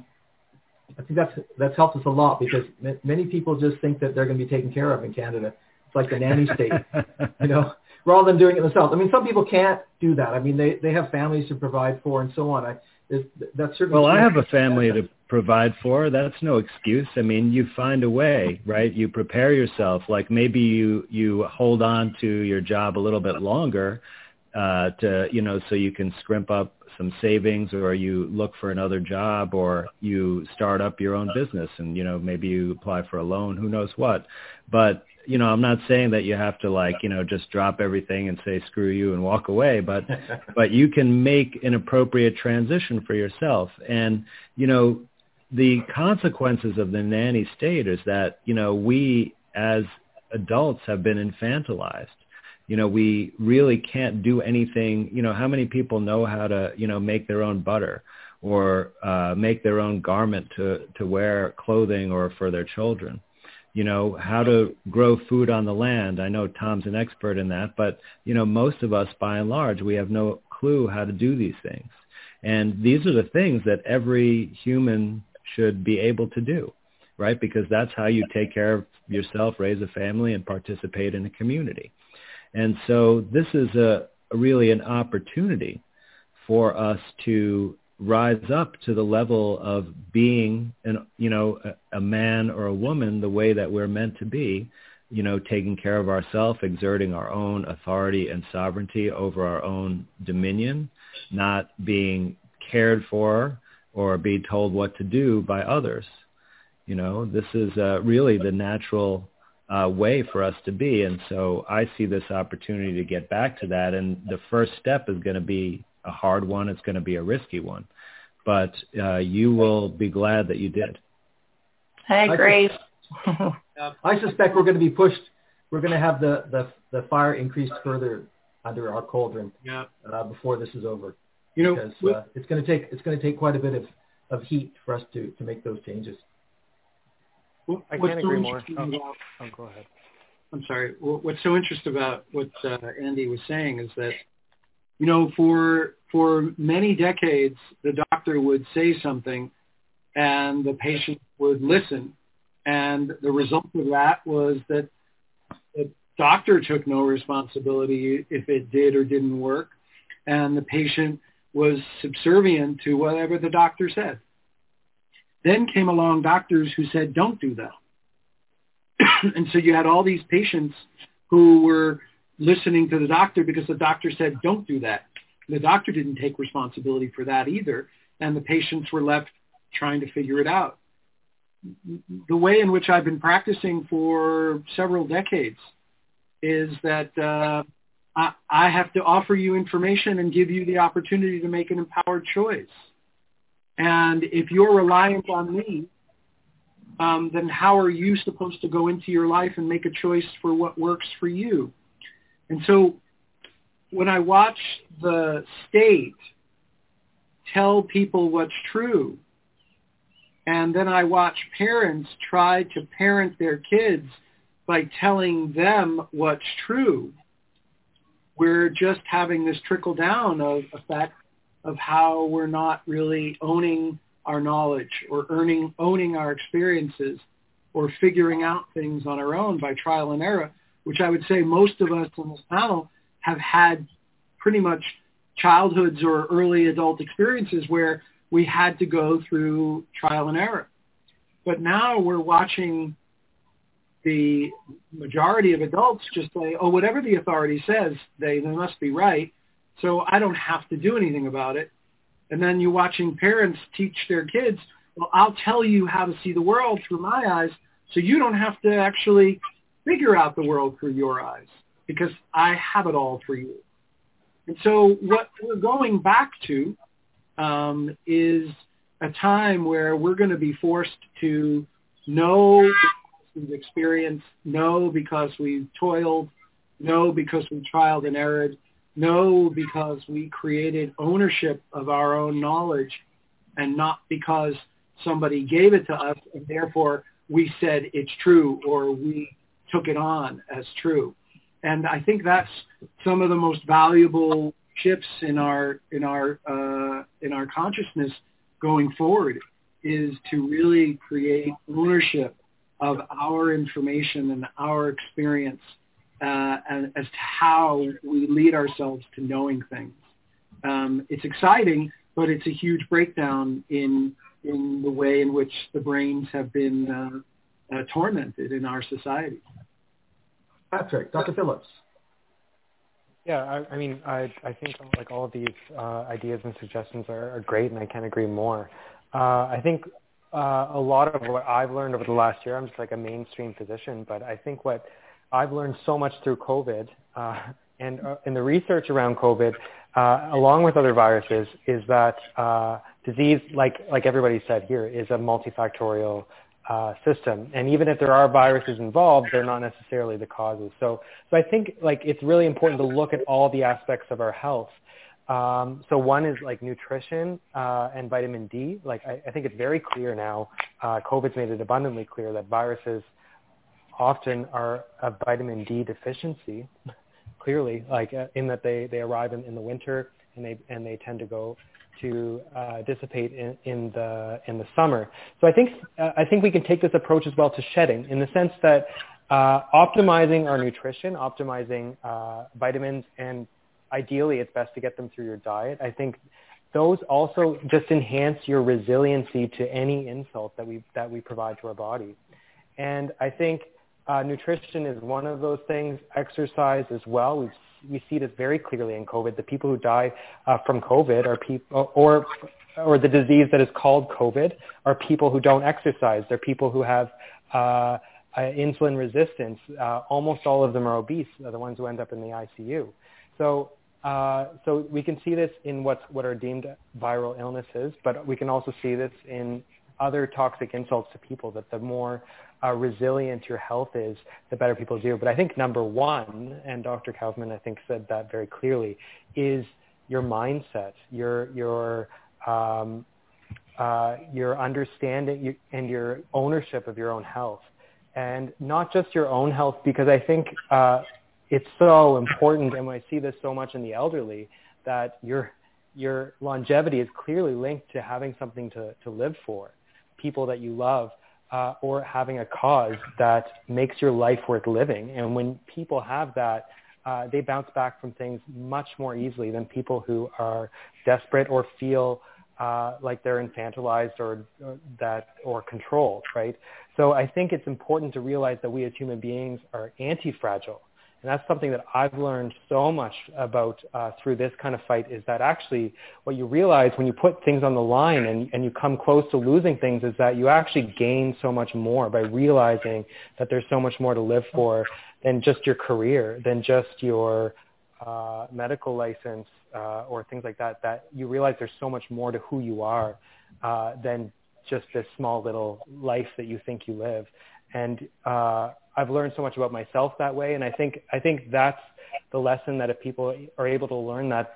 helped us a lot, because many people just think that they're going to be taken care of in Canada. It's like the nanny state, rather than doing it themselves. I mean, some people can't do that. I mean, they have families to provide for and so on. That's certainly. Well, I have a family to provide for. That's no excuse. I mean, you find a way, right? You prepare yourself. Like maybe you hold on to your job a little bit longer, so you can scrimp up some savings, or you look for another job, or you start up your own business, and maybe you apply for a loan. Who knows what? But I'm not saying that you have to just drop everything and say screw you and walk away, but you can make an appropriate transition for yourself. And the consequences of the nanny state is that we as adults have been infantilized. We really can't do anything. How many people know how to make their own butter, or make their own garment to wear clothing, or for their children? How to grow food on the land. I know Tom's an expert in that, but, most of us, by and large, we have no clue how to do these things. And these are the things that every human should be able to do, right? Because that's how you take care of yourself, raise a family, and participate in a community. And so this is really an opportunity for us to rise up to the level of being a man or a woman the way that we're meant to be, taking care of ourselves, exerting our own authority and sovereignty over our own dominion, not being cared for or being told what to do by others. This is really the natural way for us to be. And so I see this opportunity to get back to that. And the first step is going to be a hard one. It's going to be a risky one, but you will be glad that you did. I agree. I suspect we're going to be pushed. We're going to have the fire increased further under our cauldron before this is over. Because it's going to take quite a bit of heat for us to make those changes. I can't agree more. Go ahead. I'm sorry. What's so interesting about what Andy was saying is that, for many decades, the doctor would say something and the patient would listen. And the result of that was that the doctor took no responsibility if it did or didn't work. And the patient was subservient to whatever the doctor said. Then came along doctors who said, don't do that. And so you had all these patients who were listening to the doctor because the doctor said, don't do that. And the doctor didn't take responsibility for that either. And the patients were left trying to figure it out. The way in which I've been practicing for several decades is that I have to offer you information and give you the opportunity to make an empowered choice. And if you're reliant on me, then how are you supposed to go into your life and make a choice for what works for you? And so when I watch the state tell people what's true, and then I watch parents try to parent their kids by telling them what's true, we're just having this trickle down of effect of how we're not really owning our knowledge or owning our experiences or figuring out things on our own by trial and error, which I would say most of us on this panel have had pretty much childhoods or early adult experiences where we had to go through trial and error. But now we're watching the majority of adults just say, oh, whatever the authority says, they must be right, so I don't have to do anything about it. And then you're watching parents teach their kids, well, I'll tell you how to see the world through my eyes, so you don't have to actually figure out the world through your eyes, because I have it all for you. And so what we're going back to is a time where we're going to be forced to No, because we've experienced. No, because we've toiled. No, because we trialed and errored. No, because we created ownership of our own knowledge, and not because somebody gave it to us and therefore we said it's true or we took it on as true. And I think that's some of the most valuable shifts in our consciousness going forward, is to really create ownership of our information and our experience, and as to how we lead ourselves to knowing things. It's exciting, but it's a huge breakdown in the way in which the brains have been tormented in our society. Patrick, Dr. Phillips. Yeah, I mean, I think like all of these ideas and suggestions are great, and I can't agree more. I think a lot of what I've learned over the last year, I'm just like a mainstream physician, but I think what I've learned so much through COVID and in the research around COVID, along with other viruses, is that disease, like everybody said here, is a multifactorial system. And even if there are viruses involved, they're not necessarily the causes. So I think like it's really important to look at all the aspects of our health. So one is like nutrition and vitamin D. Like I think it's very clear now, COVID's made it abundantly clear that viruses often are a vitamin D deficiency, clearly, like in that they arrive in the winter and they tend to go to dissipate in the summer. So I think we can take this approach as well to shedding, in the sense that optimizing our nutrition, optimizing vitamins, and ideally it's best to get them through your diet. I think those also just enhance your resiliency to any insult that we provide to our body. And I think nutrition is one of those things. Exercise as well. We see this very clearly in COVID. The people who die from COVID are people, or the disease that is called COVID, are people who don't exercise. They're people who have insulin resistance. Almost all of them are obese. They're the ones who end up in the ICU. So we can see this in what are deemed viral illnesses, but we can also see this in other toxic insults to people, that the more resilient your health is, the better people do. But I think number one, and Dr. Kaufman I think said that very clearly, is your mindset, your understanding and your ownership of your own health. And not just your own health, because I think it's so important, and I see this so much in the elderly, that your longevity is clearly linked to having something to live for, people that you love, or having a cause that makes your life worth living. And when people have that, they bounce back from things much more easily than people who are desperate or feel like they're infantilized or controlled, right? So I think it's important to realize that we as human beings are anti-fragile. And that's something that I've learned so much about through this kind of fight, is that actually what you realize when you put things on the line and you come close to losing things, is that you actually gain so much more by realizing that there's so much more to live for than just your career, than just your medical license or things like that, that you realize there's so much more to who you are than just this small little life that you think you live. And I've learned so much about myself that way, and I think that's the lesson, that if people are able to learn that,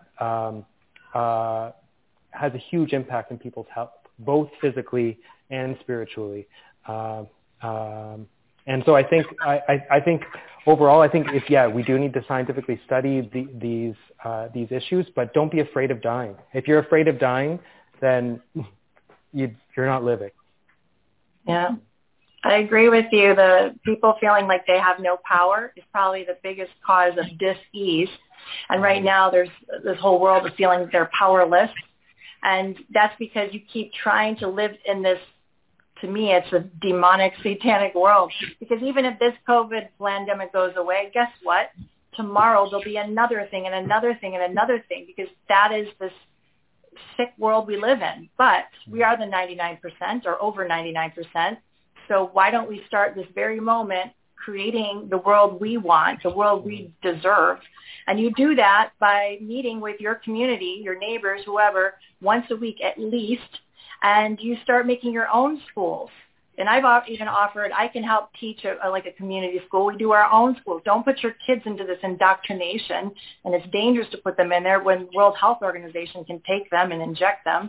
has a huge impact in people's health, both physically and spiritually. And so I think overall, I think we do need to scientifically study these issues, but don't be afraid of dying. If you're afraid of dying, then you're not living. Yeah. I agree with you. The people feeling like they have no power is probably the biggest cause of dis-ease. And right now there's this whole world of feeling that they're powerless. And that's because you keep trying to live in this, to me, it's a demonic, satanic world. Because even if this COVID pandemic goes away, guess what? Tomorrow there'll be another thing and another thing and another thing, because that is this sick world we live in. But we are the 99% or over 99%. So why don't we start this very moment creating the world we want, the world we deserve? And you do that by meeting with your community, your neighbors, whoever, once a week at least, and you start making your own schools. And I've even offered, I can help teach like a community school. We do our own schools. Don't put your kids into this indoctrination, and it's dangerous to put them in there when World Health Organization can take them and inject them.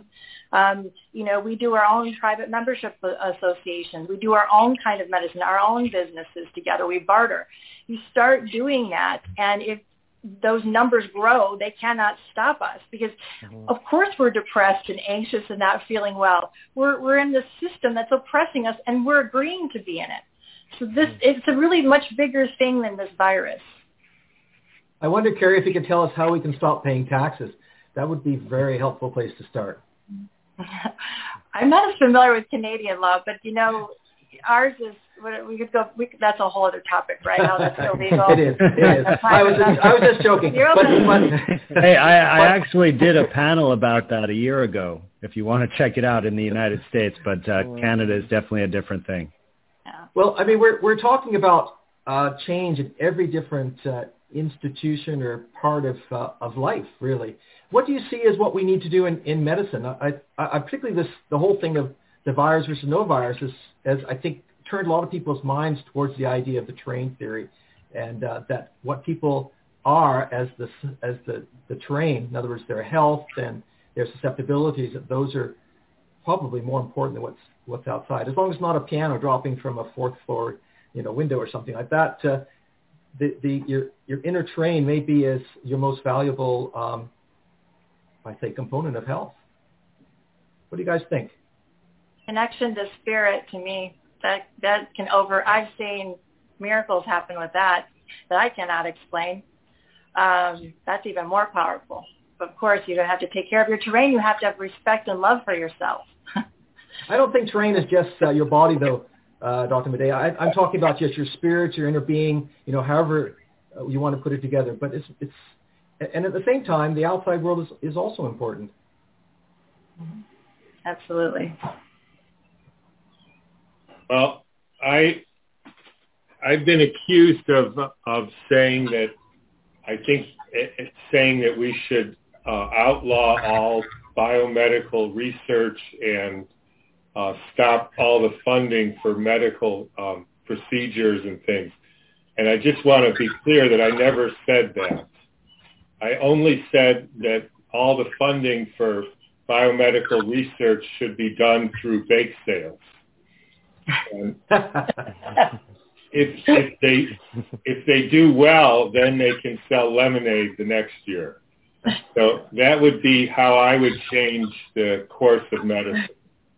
We do our own private membership associations. We do our own kind of medicine, our own businesses together. We barter. You start doing that, and if those numbers grow, they cannot stop us because, of course, we're depressed and anxious and not feeling well. We're in this system that's oppressing us, and we're agreeing to be in it. So it's a really much bigger thing than this virus. I wonder, Carrie, if you could tell us how we can stop paying taxes. That would be a very helpful place to start. I'm not as familiar with Canadian law, but ours is. We could go. That's a whole other topic, right? How that's illegal. It is. I was just joking. Hey, I actually did a panel about that a year ago. If you want to check it out in the United States, but Canada is definitely a different thing. Yeah. Well, I mean, we're talking about change in every different institution or part of life, really. What do you see as what we need to do in medicine? I particularly the whole thing of the virus versus no virus as I think turned a lot of people's minds towards the idea of the terrain theory, and that what people are as the terrain, in other words, their health and their susceptibilities, that those are probably more important than what's outside. As long as it's not a piano dropping from a fourth floor, window or something like that, your inner terrain may be as your most valuable, component of health. What do you guys think? Connection to spirit, to me. That can I've seen miracles happen with that I cannot explain. That's even more powerful. Of course, you're going to have to take care of your terrain. You have to have respect and love for yourself. I don't think terrain is just your body, though, Dr. Madej. I'm talking about just your spirit, your inner being, however you want to put it together. But it's and at the same time, the outside world is also important. Absolutely. Well, I've been accused of saying that we should outlaw all biomedical research and stop all the funding for medical procedures and things. And I just want to be clear that I never said that. I only said that all the funding for biomedical research should be done through bake sales. And if they do well, then they can sell lemonade the next year. So that would be how I would change the course of medicine.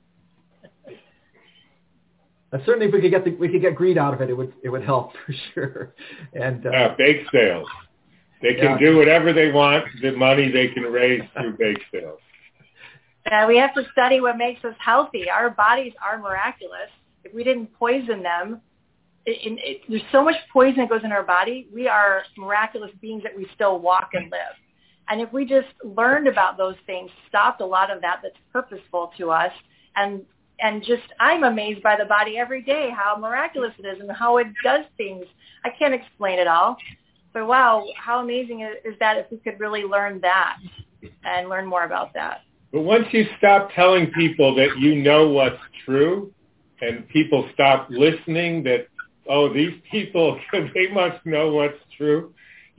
Certainly, if we could get greed out of it, it would help for sure. And bake sales, they can do whatever they want. The money they can raise through bake sales. We have to study what makes us healthy. Our bodies are miraculous. If we didn't poison them, there's so much poison that goes in our body. We are miraculous beings that we still walk and live. And if we just learned about those things, stopped a lot of that's purposeful to us, and just I'm amazed by the body every day, how miraculous it is and how it does things. I can't explain it all. But wow, how amazing is that if we could really learn that and learn more about that. But once you stop telling people that you know what's true, and people stop listening that, these people, they must know what's true.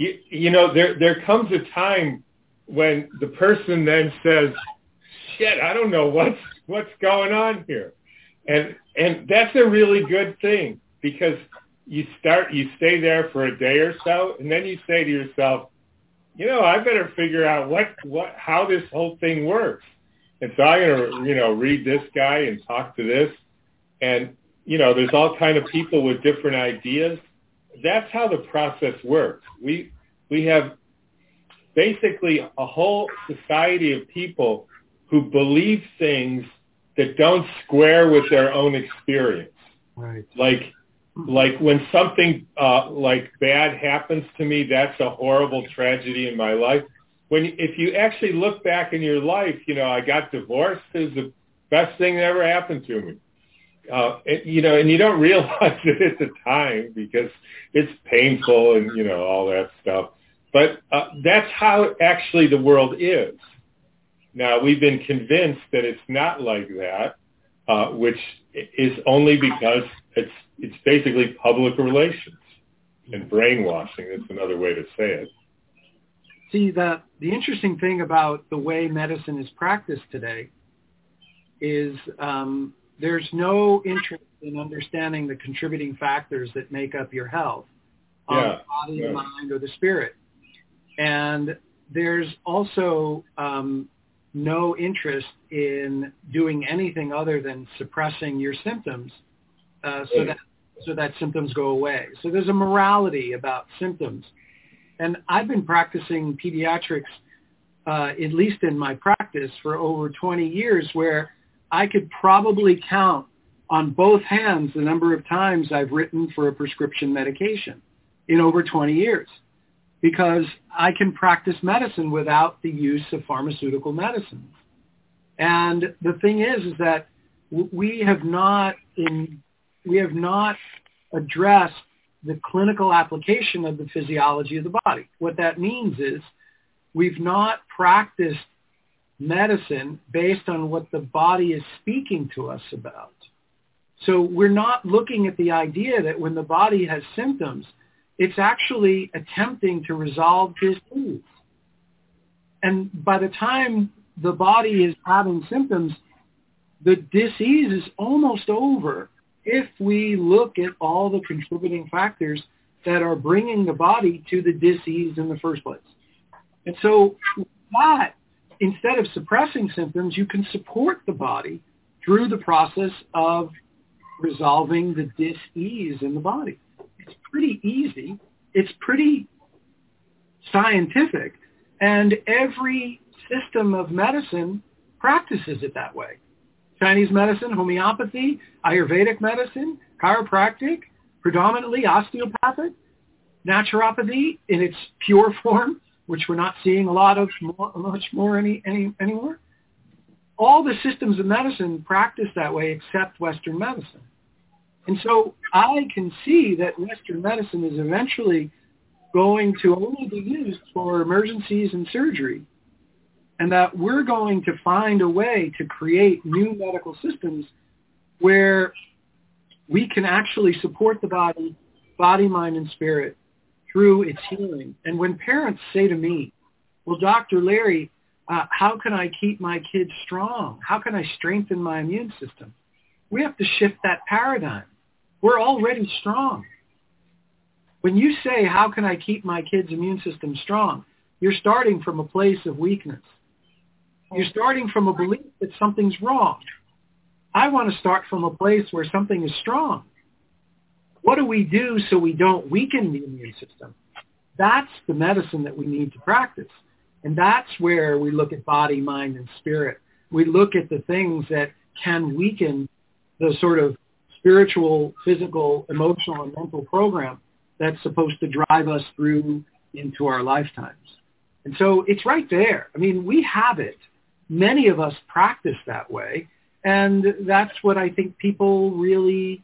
There comes a time when the person then says, shit, I don't know what's going on here. And that's a really good thing because you stay there for a day or so, and then you say to yourself, I better figure out how this whole thing works. And so I'm going to, read this guy and talk to this. And, there's all kind of people with different ideas. That's how the process works. We have basically a whole society of people who believe things that don't square with their own experience. Right. Like when something like bad happens to me, that's a horrible tragedy in my life. If you actually look back in your life, I got divorced. It was the best thing that ever happened to me. And you don't realize it at the time because it's painful and, all that stuff. But that's how actually the world is. Now, we've been convinced that it's not like that. which is only because it's basically public relations and brainwashing. That's another way to say it. See, the interesting thing about the way medicine is practiced today is there's no interest in understanding the contributing factors that make up your health on the body, the mind, or the spirit. And there's also no interest in doing anything other than suppressing your symptoms so that symptoms go away. So there's a morality about symptoms. And I've been practicing pediatrics, at least in my practice, for over 20 years, where I could probably count on both hands the number of times I've written for a prescription medication in over 20 years, because I can practice medicine without the use of pharmaceutical medicines. And the thing is that we have not addressed the clinical application of the physiology of the body. What that means is we've not practiced medicine based on what the body is speaking to us about. So we're not looking at the idea that when the body has symptoms, it's actually attempting to resolve disease. And by the time the body is having symptoms, the disease is almost over if we look at all the contributing factors that are bringing the body to the disease in the first place. And so that, instead of suppressing symptoms, you can support the body through the process of resolving the dis-ease in the body. It's pretty easy. It's pretty scientific. And every system of medicine practices it that way. Chinese medicine, homeopathy, Ayurvedic medicine, chiropractic, predominantly osteopathic, naturopathy in its pure form, which we're not seeing much more anymore. All the systems of medicine practice that way except Western medicine. And so I can see that Western medicine is eventually going to only be used for emergencies and surgery, and that we're going to find a way to create new medical systems where we can actually support the body, mind, and spirit through its healing. And when parents say to me, well, Dr. Larry, how can I keep my kids strong? How can I strengthen my immune system? We have to shift that paradigm. We're already strong. When you say, how can I keep my kids' immune system strong? You're starting from a place of weakness. You're starting from a belief that something's wrong. I want to start from a place where something is strong. What do we do so we don't weaken the immune system? That's the medicine that we need to practice. And that's where we look at body, mind, and spirit. We look at the things that can weaken the sort of spiritual, physical, emotional, and mental program that's supposed to drive us through into our lifetimes. And so it's right there. I mean, we have it. Many of us practice that way. And that's what I think people really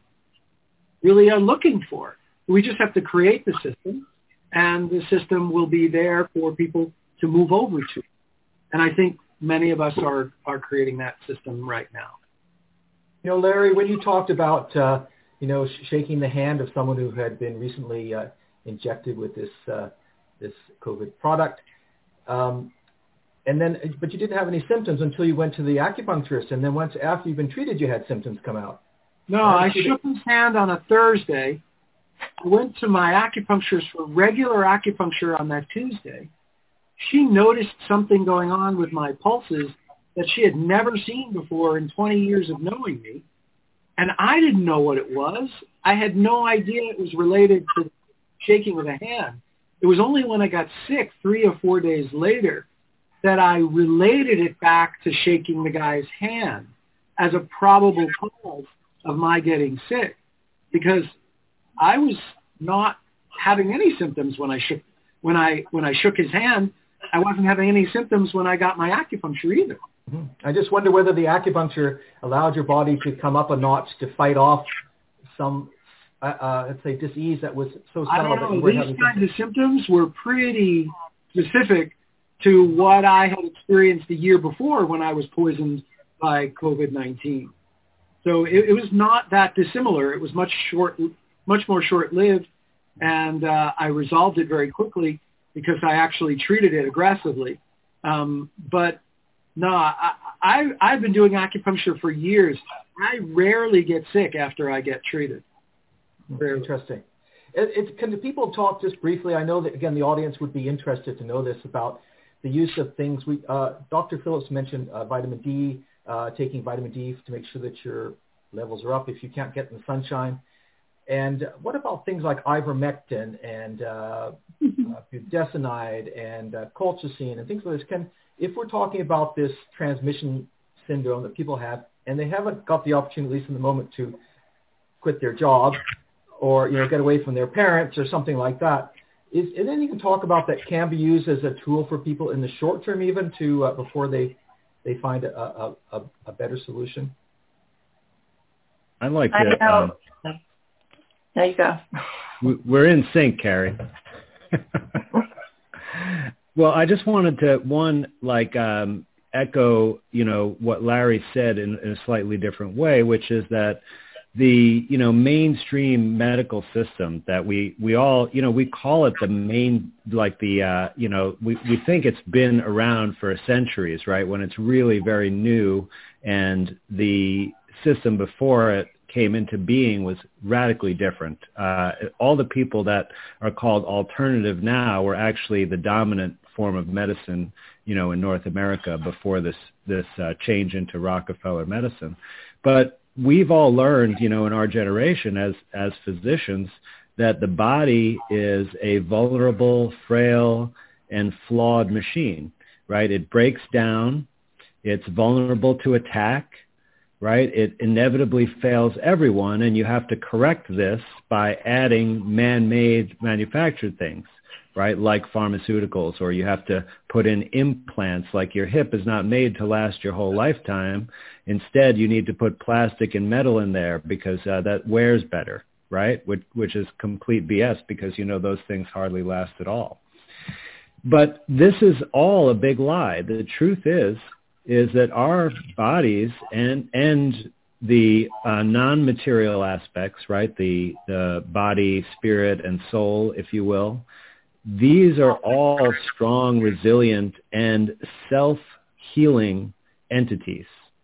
are looking for. We just have to create the system, and the system will be there for people to move over to. And I think many of us are creating that system right now. You know, Larry, when you talked about, shaking the hand of someone who had been recently injected with this COVID product, but you didn't have any symptoms until you went to the acupuncturist, and then once after you've been treated, you had symptoms come out. No, I shook his hand on a Thursday. I went to my acupuncturist for regular acupuncture on that Tuesday. She noticed something going on with my pulses that she had never seen before in 20 years of knowing me. And I didn't know what it was. I had no idea it was related to shaking of the hand. It was only when I got sick 3 or 4 days later that I related it back to shaking the guy's hand as a probable cause of my getting sick, because I was not having any symptoms when I shook his hand. I wasn't having any symptoms when I got my acupuncture either. Mm-hmm. I just wonder whether the acupuncture allowed your body to come up a notch to fight off some, let's say, disease that was so subtle. I don't know. These kinds of symptoms were pretty specific to what I had experienced the year before when I was poisoned by COVID-19. So it was not that dissimilar. It was much more short-lived, and I resolved it very quickly because I actually treated it aggressively. But no, I've been doing acupuncture for years. I rarely get sick after I get treated. Very interesting. Can the people talk just briefly? I know that, again, the audience would be interested to know this about the use of things. Dr. Phillips mentioned vitamin D, taking vitamin D to make sure that your levels are up if you can't get in the sunshine. And what about things like ivermectin and budesonide and colchicine and things like this? If we're talking about this transmission syndrome that people have, and they haven't got the opportunity, at least in the moment, to quit their job or get away from their parents or something like that, is anything you can talk about that can be used as a tool for people in the short term, even to before they find a better solution? I'd like to. There you go. We're in sync, Carrie. Well, I just wanted to echo what Larry said in a slightly different way, which is that the mainstream medical system that we all we call it the main, we think it's been around for centuries, right? When it's really very new, and the system before it came into being was radically different. All the people that are called alternative now were actually the dominant form of medicine, in North America before this change into Rockefeller medicine. But we've all learned, in our generation as physicians, that the body is a vulnerable, frail, and flawed machine, right? It breaks down. It's vulnerable to attack, right? It inevitably fails everyone, and you have to correct this by adding man-made manufactured things, right, like pharmaceuticals, or you have to put in implants, like your hip is not made to last your whole lifetime. Instead, you need to put plastic and metal in there because that wears better, right, which is complete BS because, those things hardly last at all. But this is all a big lie. The truth is that our bodies and the non-material aspects, right, the body, spirit, and soul, if you will, these are all strong, resilient, and self-healing entities.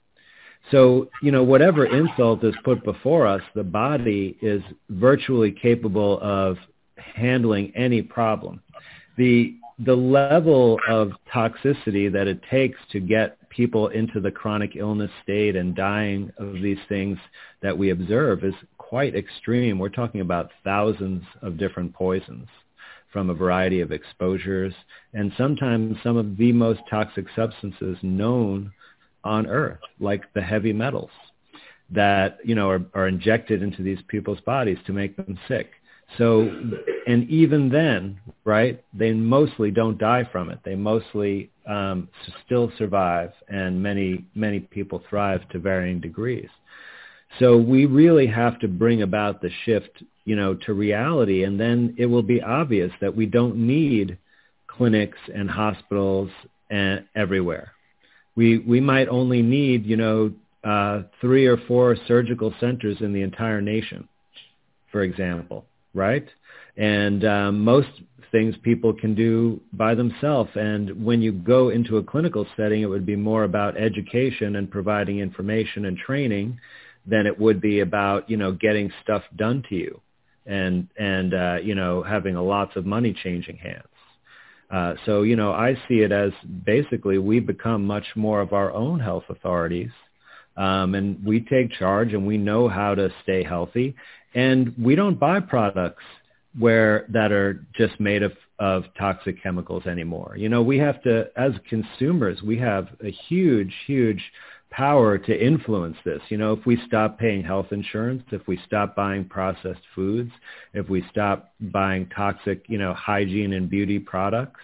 So, whatever insult is put before us, the body is virtually capable of handling any problem. The level of toxicity that it takes to get people into the chronic illness state and dying of these things that we observe is quite extreme. We're talking about thousands of different poisons from a variety of exposures, and sometimes some of the most toxic substances known on Earth, like the heavy metals that, are injected into these people's bodies to make them sick. So, and even then, right, they mostly don't die from it. They mostly still survive, and many, many people thrive to varying degrees. So we really have to bring about the shift, to reality, and then it will be obvious that we don't need clinics and hospitals everywhere. We might only need, 3 or 4 surgical centers in the entire nation, for example, right? And most things people can do by themselves. And when you go into a clinical setting, it would be more about education and providing information and training than it would be about, getting stuff done to you and having lots of money changing hands. So, I see it as basically we become much more of our own health authorities, and we take charge and we know how to stay healthy, and we don't buy products that are just made of toxic chemicals anymore. We have to, as consumers, we have a huge, huge power to influence this. If we stop paying health insurance, if we stop buying processed foods, if we stop buying toxic, hygiene and beauty products,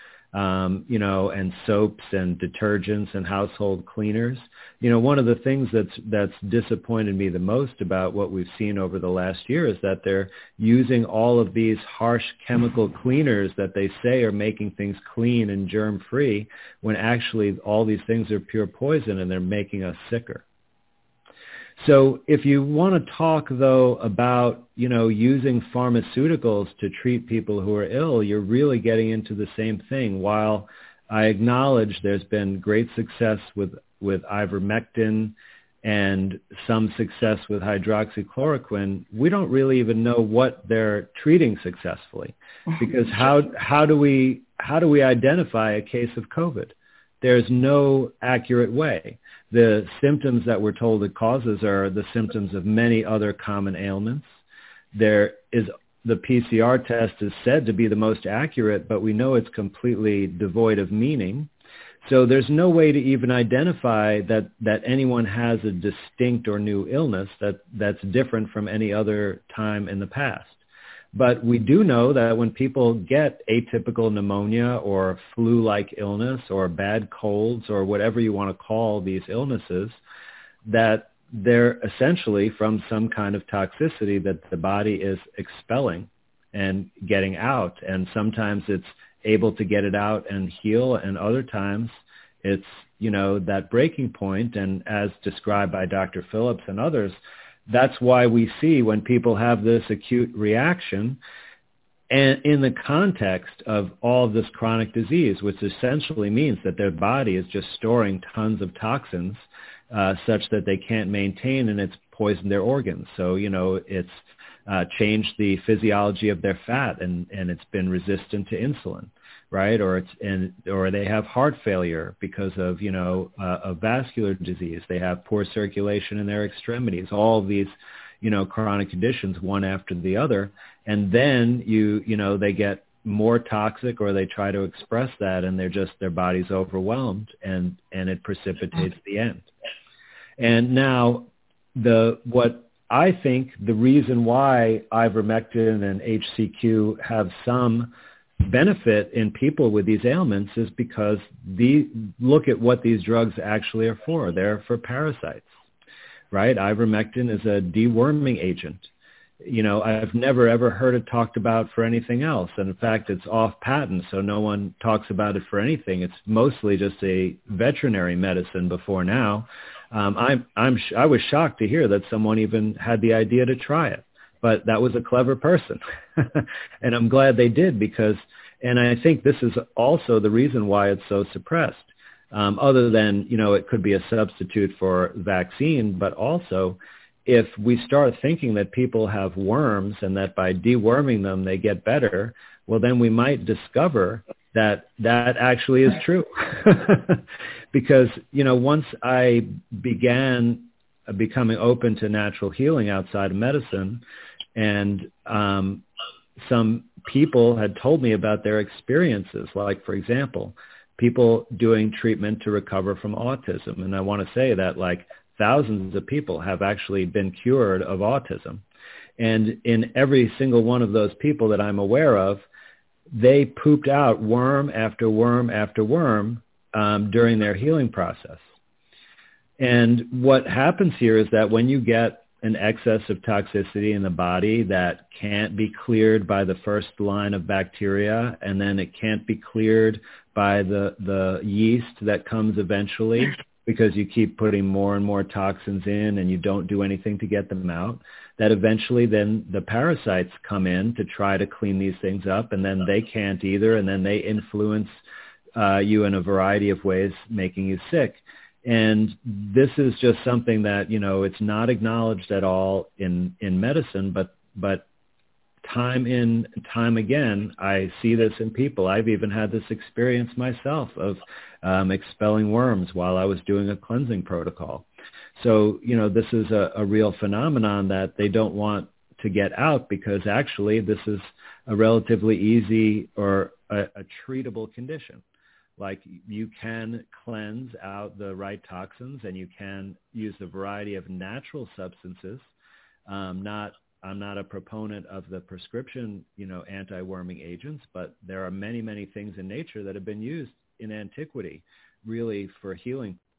and soaps and detergents and household cleaners. One of the things that's disappointed me the most about what we've seen over the last year is that they're using all of these harsh chemical cleaners that they say are making things clean and germ-free, when actually all these things are pure poison and they're making us sicker. So if you want to talk, though, about, using pharmaceuticals to treat people who are ill, you're really getting into the same thing. While I acknowledge there's been great success with ivermectin and some success with hydroxychloroquine, we don't really even know what they're treating successfully, because how do we identify a case of COVID? There's no accurate way. The symptoms that we're told it causes are the symptoms of many other common ailments. The PCR test is said to be the most accurate, but we know it's completely devoid of meaning. So there's no way to even identify that anyone has a distinct or new illness that's different from any other time in the past. But we do know that when people get atypical pneumonia or flu-like illness or bad colds or whatever you want to call these illnesses, that they're essentially from some kind of toxicity that the body is expelling and getting out. And sometimes it's able to get it out and heal, and other times it's, that breaking point. And as described by Dr. Phillips and others, that's why we see when people have this acute reaction, and in the context of all of this chronic disease, which essentially means that their body is just storing tons of toxins such that they can't maintain, and it's poisoned their organs. So, it's changed the physiology of their fat, and it's been resistant to insulin, right? Or they have heart failure because of, a vascular disease. They have poor circulation in their extremities. All of these, chronic conditions, one after the other. And then they get more toxic, or they try to express that, and their body's overwhelmed, and it precipitates the end. And now what I think the reason why ivermectin and HCQ have some benefit in people with these ailments is because look at what these drugs actually are for. They're for parasites, right? Ivermectin is a deworming agent. I've never ever heard it talked about for anything else. And in fact, it's off patent, so no one talks about it for anything. It's mostly just a veterinary medicine before now. I was shocked to hear that someone even had the idea to try it, but that was a clever person. And I'm glad they did, and I think this is also the reason why it's so suppressed. Other than, it could be a substitute for vaccine, but also if we start thinking that people have worms and that by deworming them they get better, well, then we might discover that actually is true. Because, once I began becoming open to natural healing outside of medicine, and some people had told me about their experiences, like, for example, people doing treatment to recover from autism. And I want to say that, thousands of people have actually been cured of autism. And in every single one of those people that I'm aware of, they pooped out worm after worm after worm during their healing process. And what happens here is that when you get an excess of toxicity in the body that can't be cleared by the first line of bacteria, and then it can't be cleared by the yeast that comes eventually, because you keep putting more and more toxins in and you don't do anything to get them out, that eventually then the parasites come in to try to clean these things up, and then they can't either, and then they influence you in a variety of ways, making you sick. And this is just something that, it's not acknowledged at all in medicine, but time in, time again, I see this in people. I've even had this experience myself of expelling worms while I was doing a cleansing protocol. So, this is a real phenomenon that they don't want to get out, because actually this is a relatively easy or a treatable condition. Like, you can cleanse out the right toxins, and you can use a variety of natural substances. I'm not a proponent of the prescription, anti-worming agents, but there are many, many things in nature that have been used in antiquity, really for healing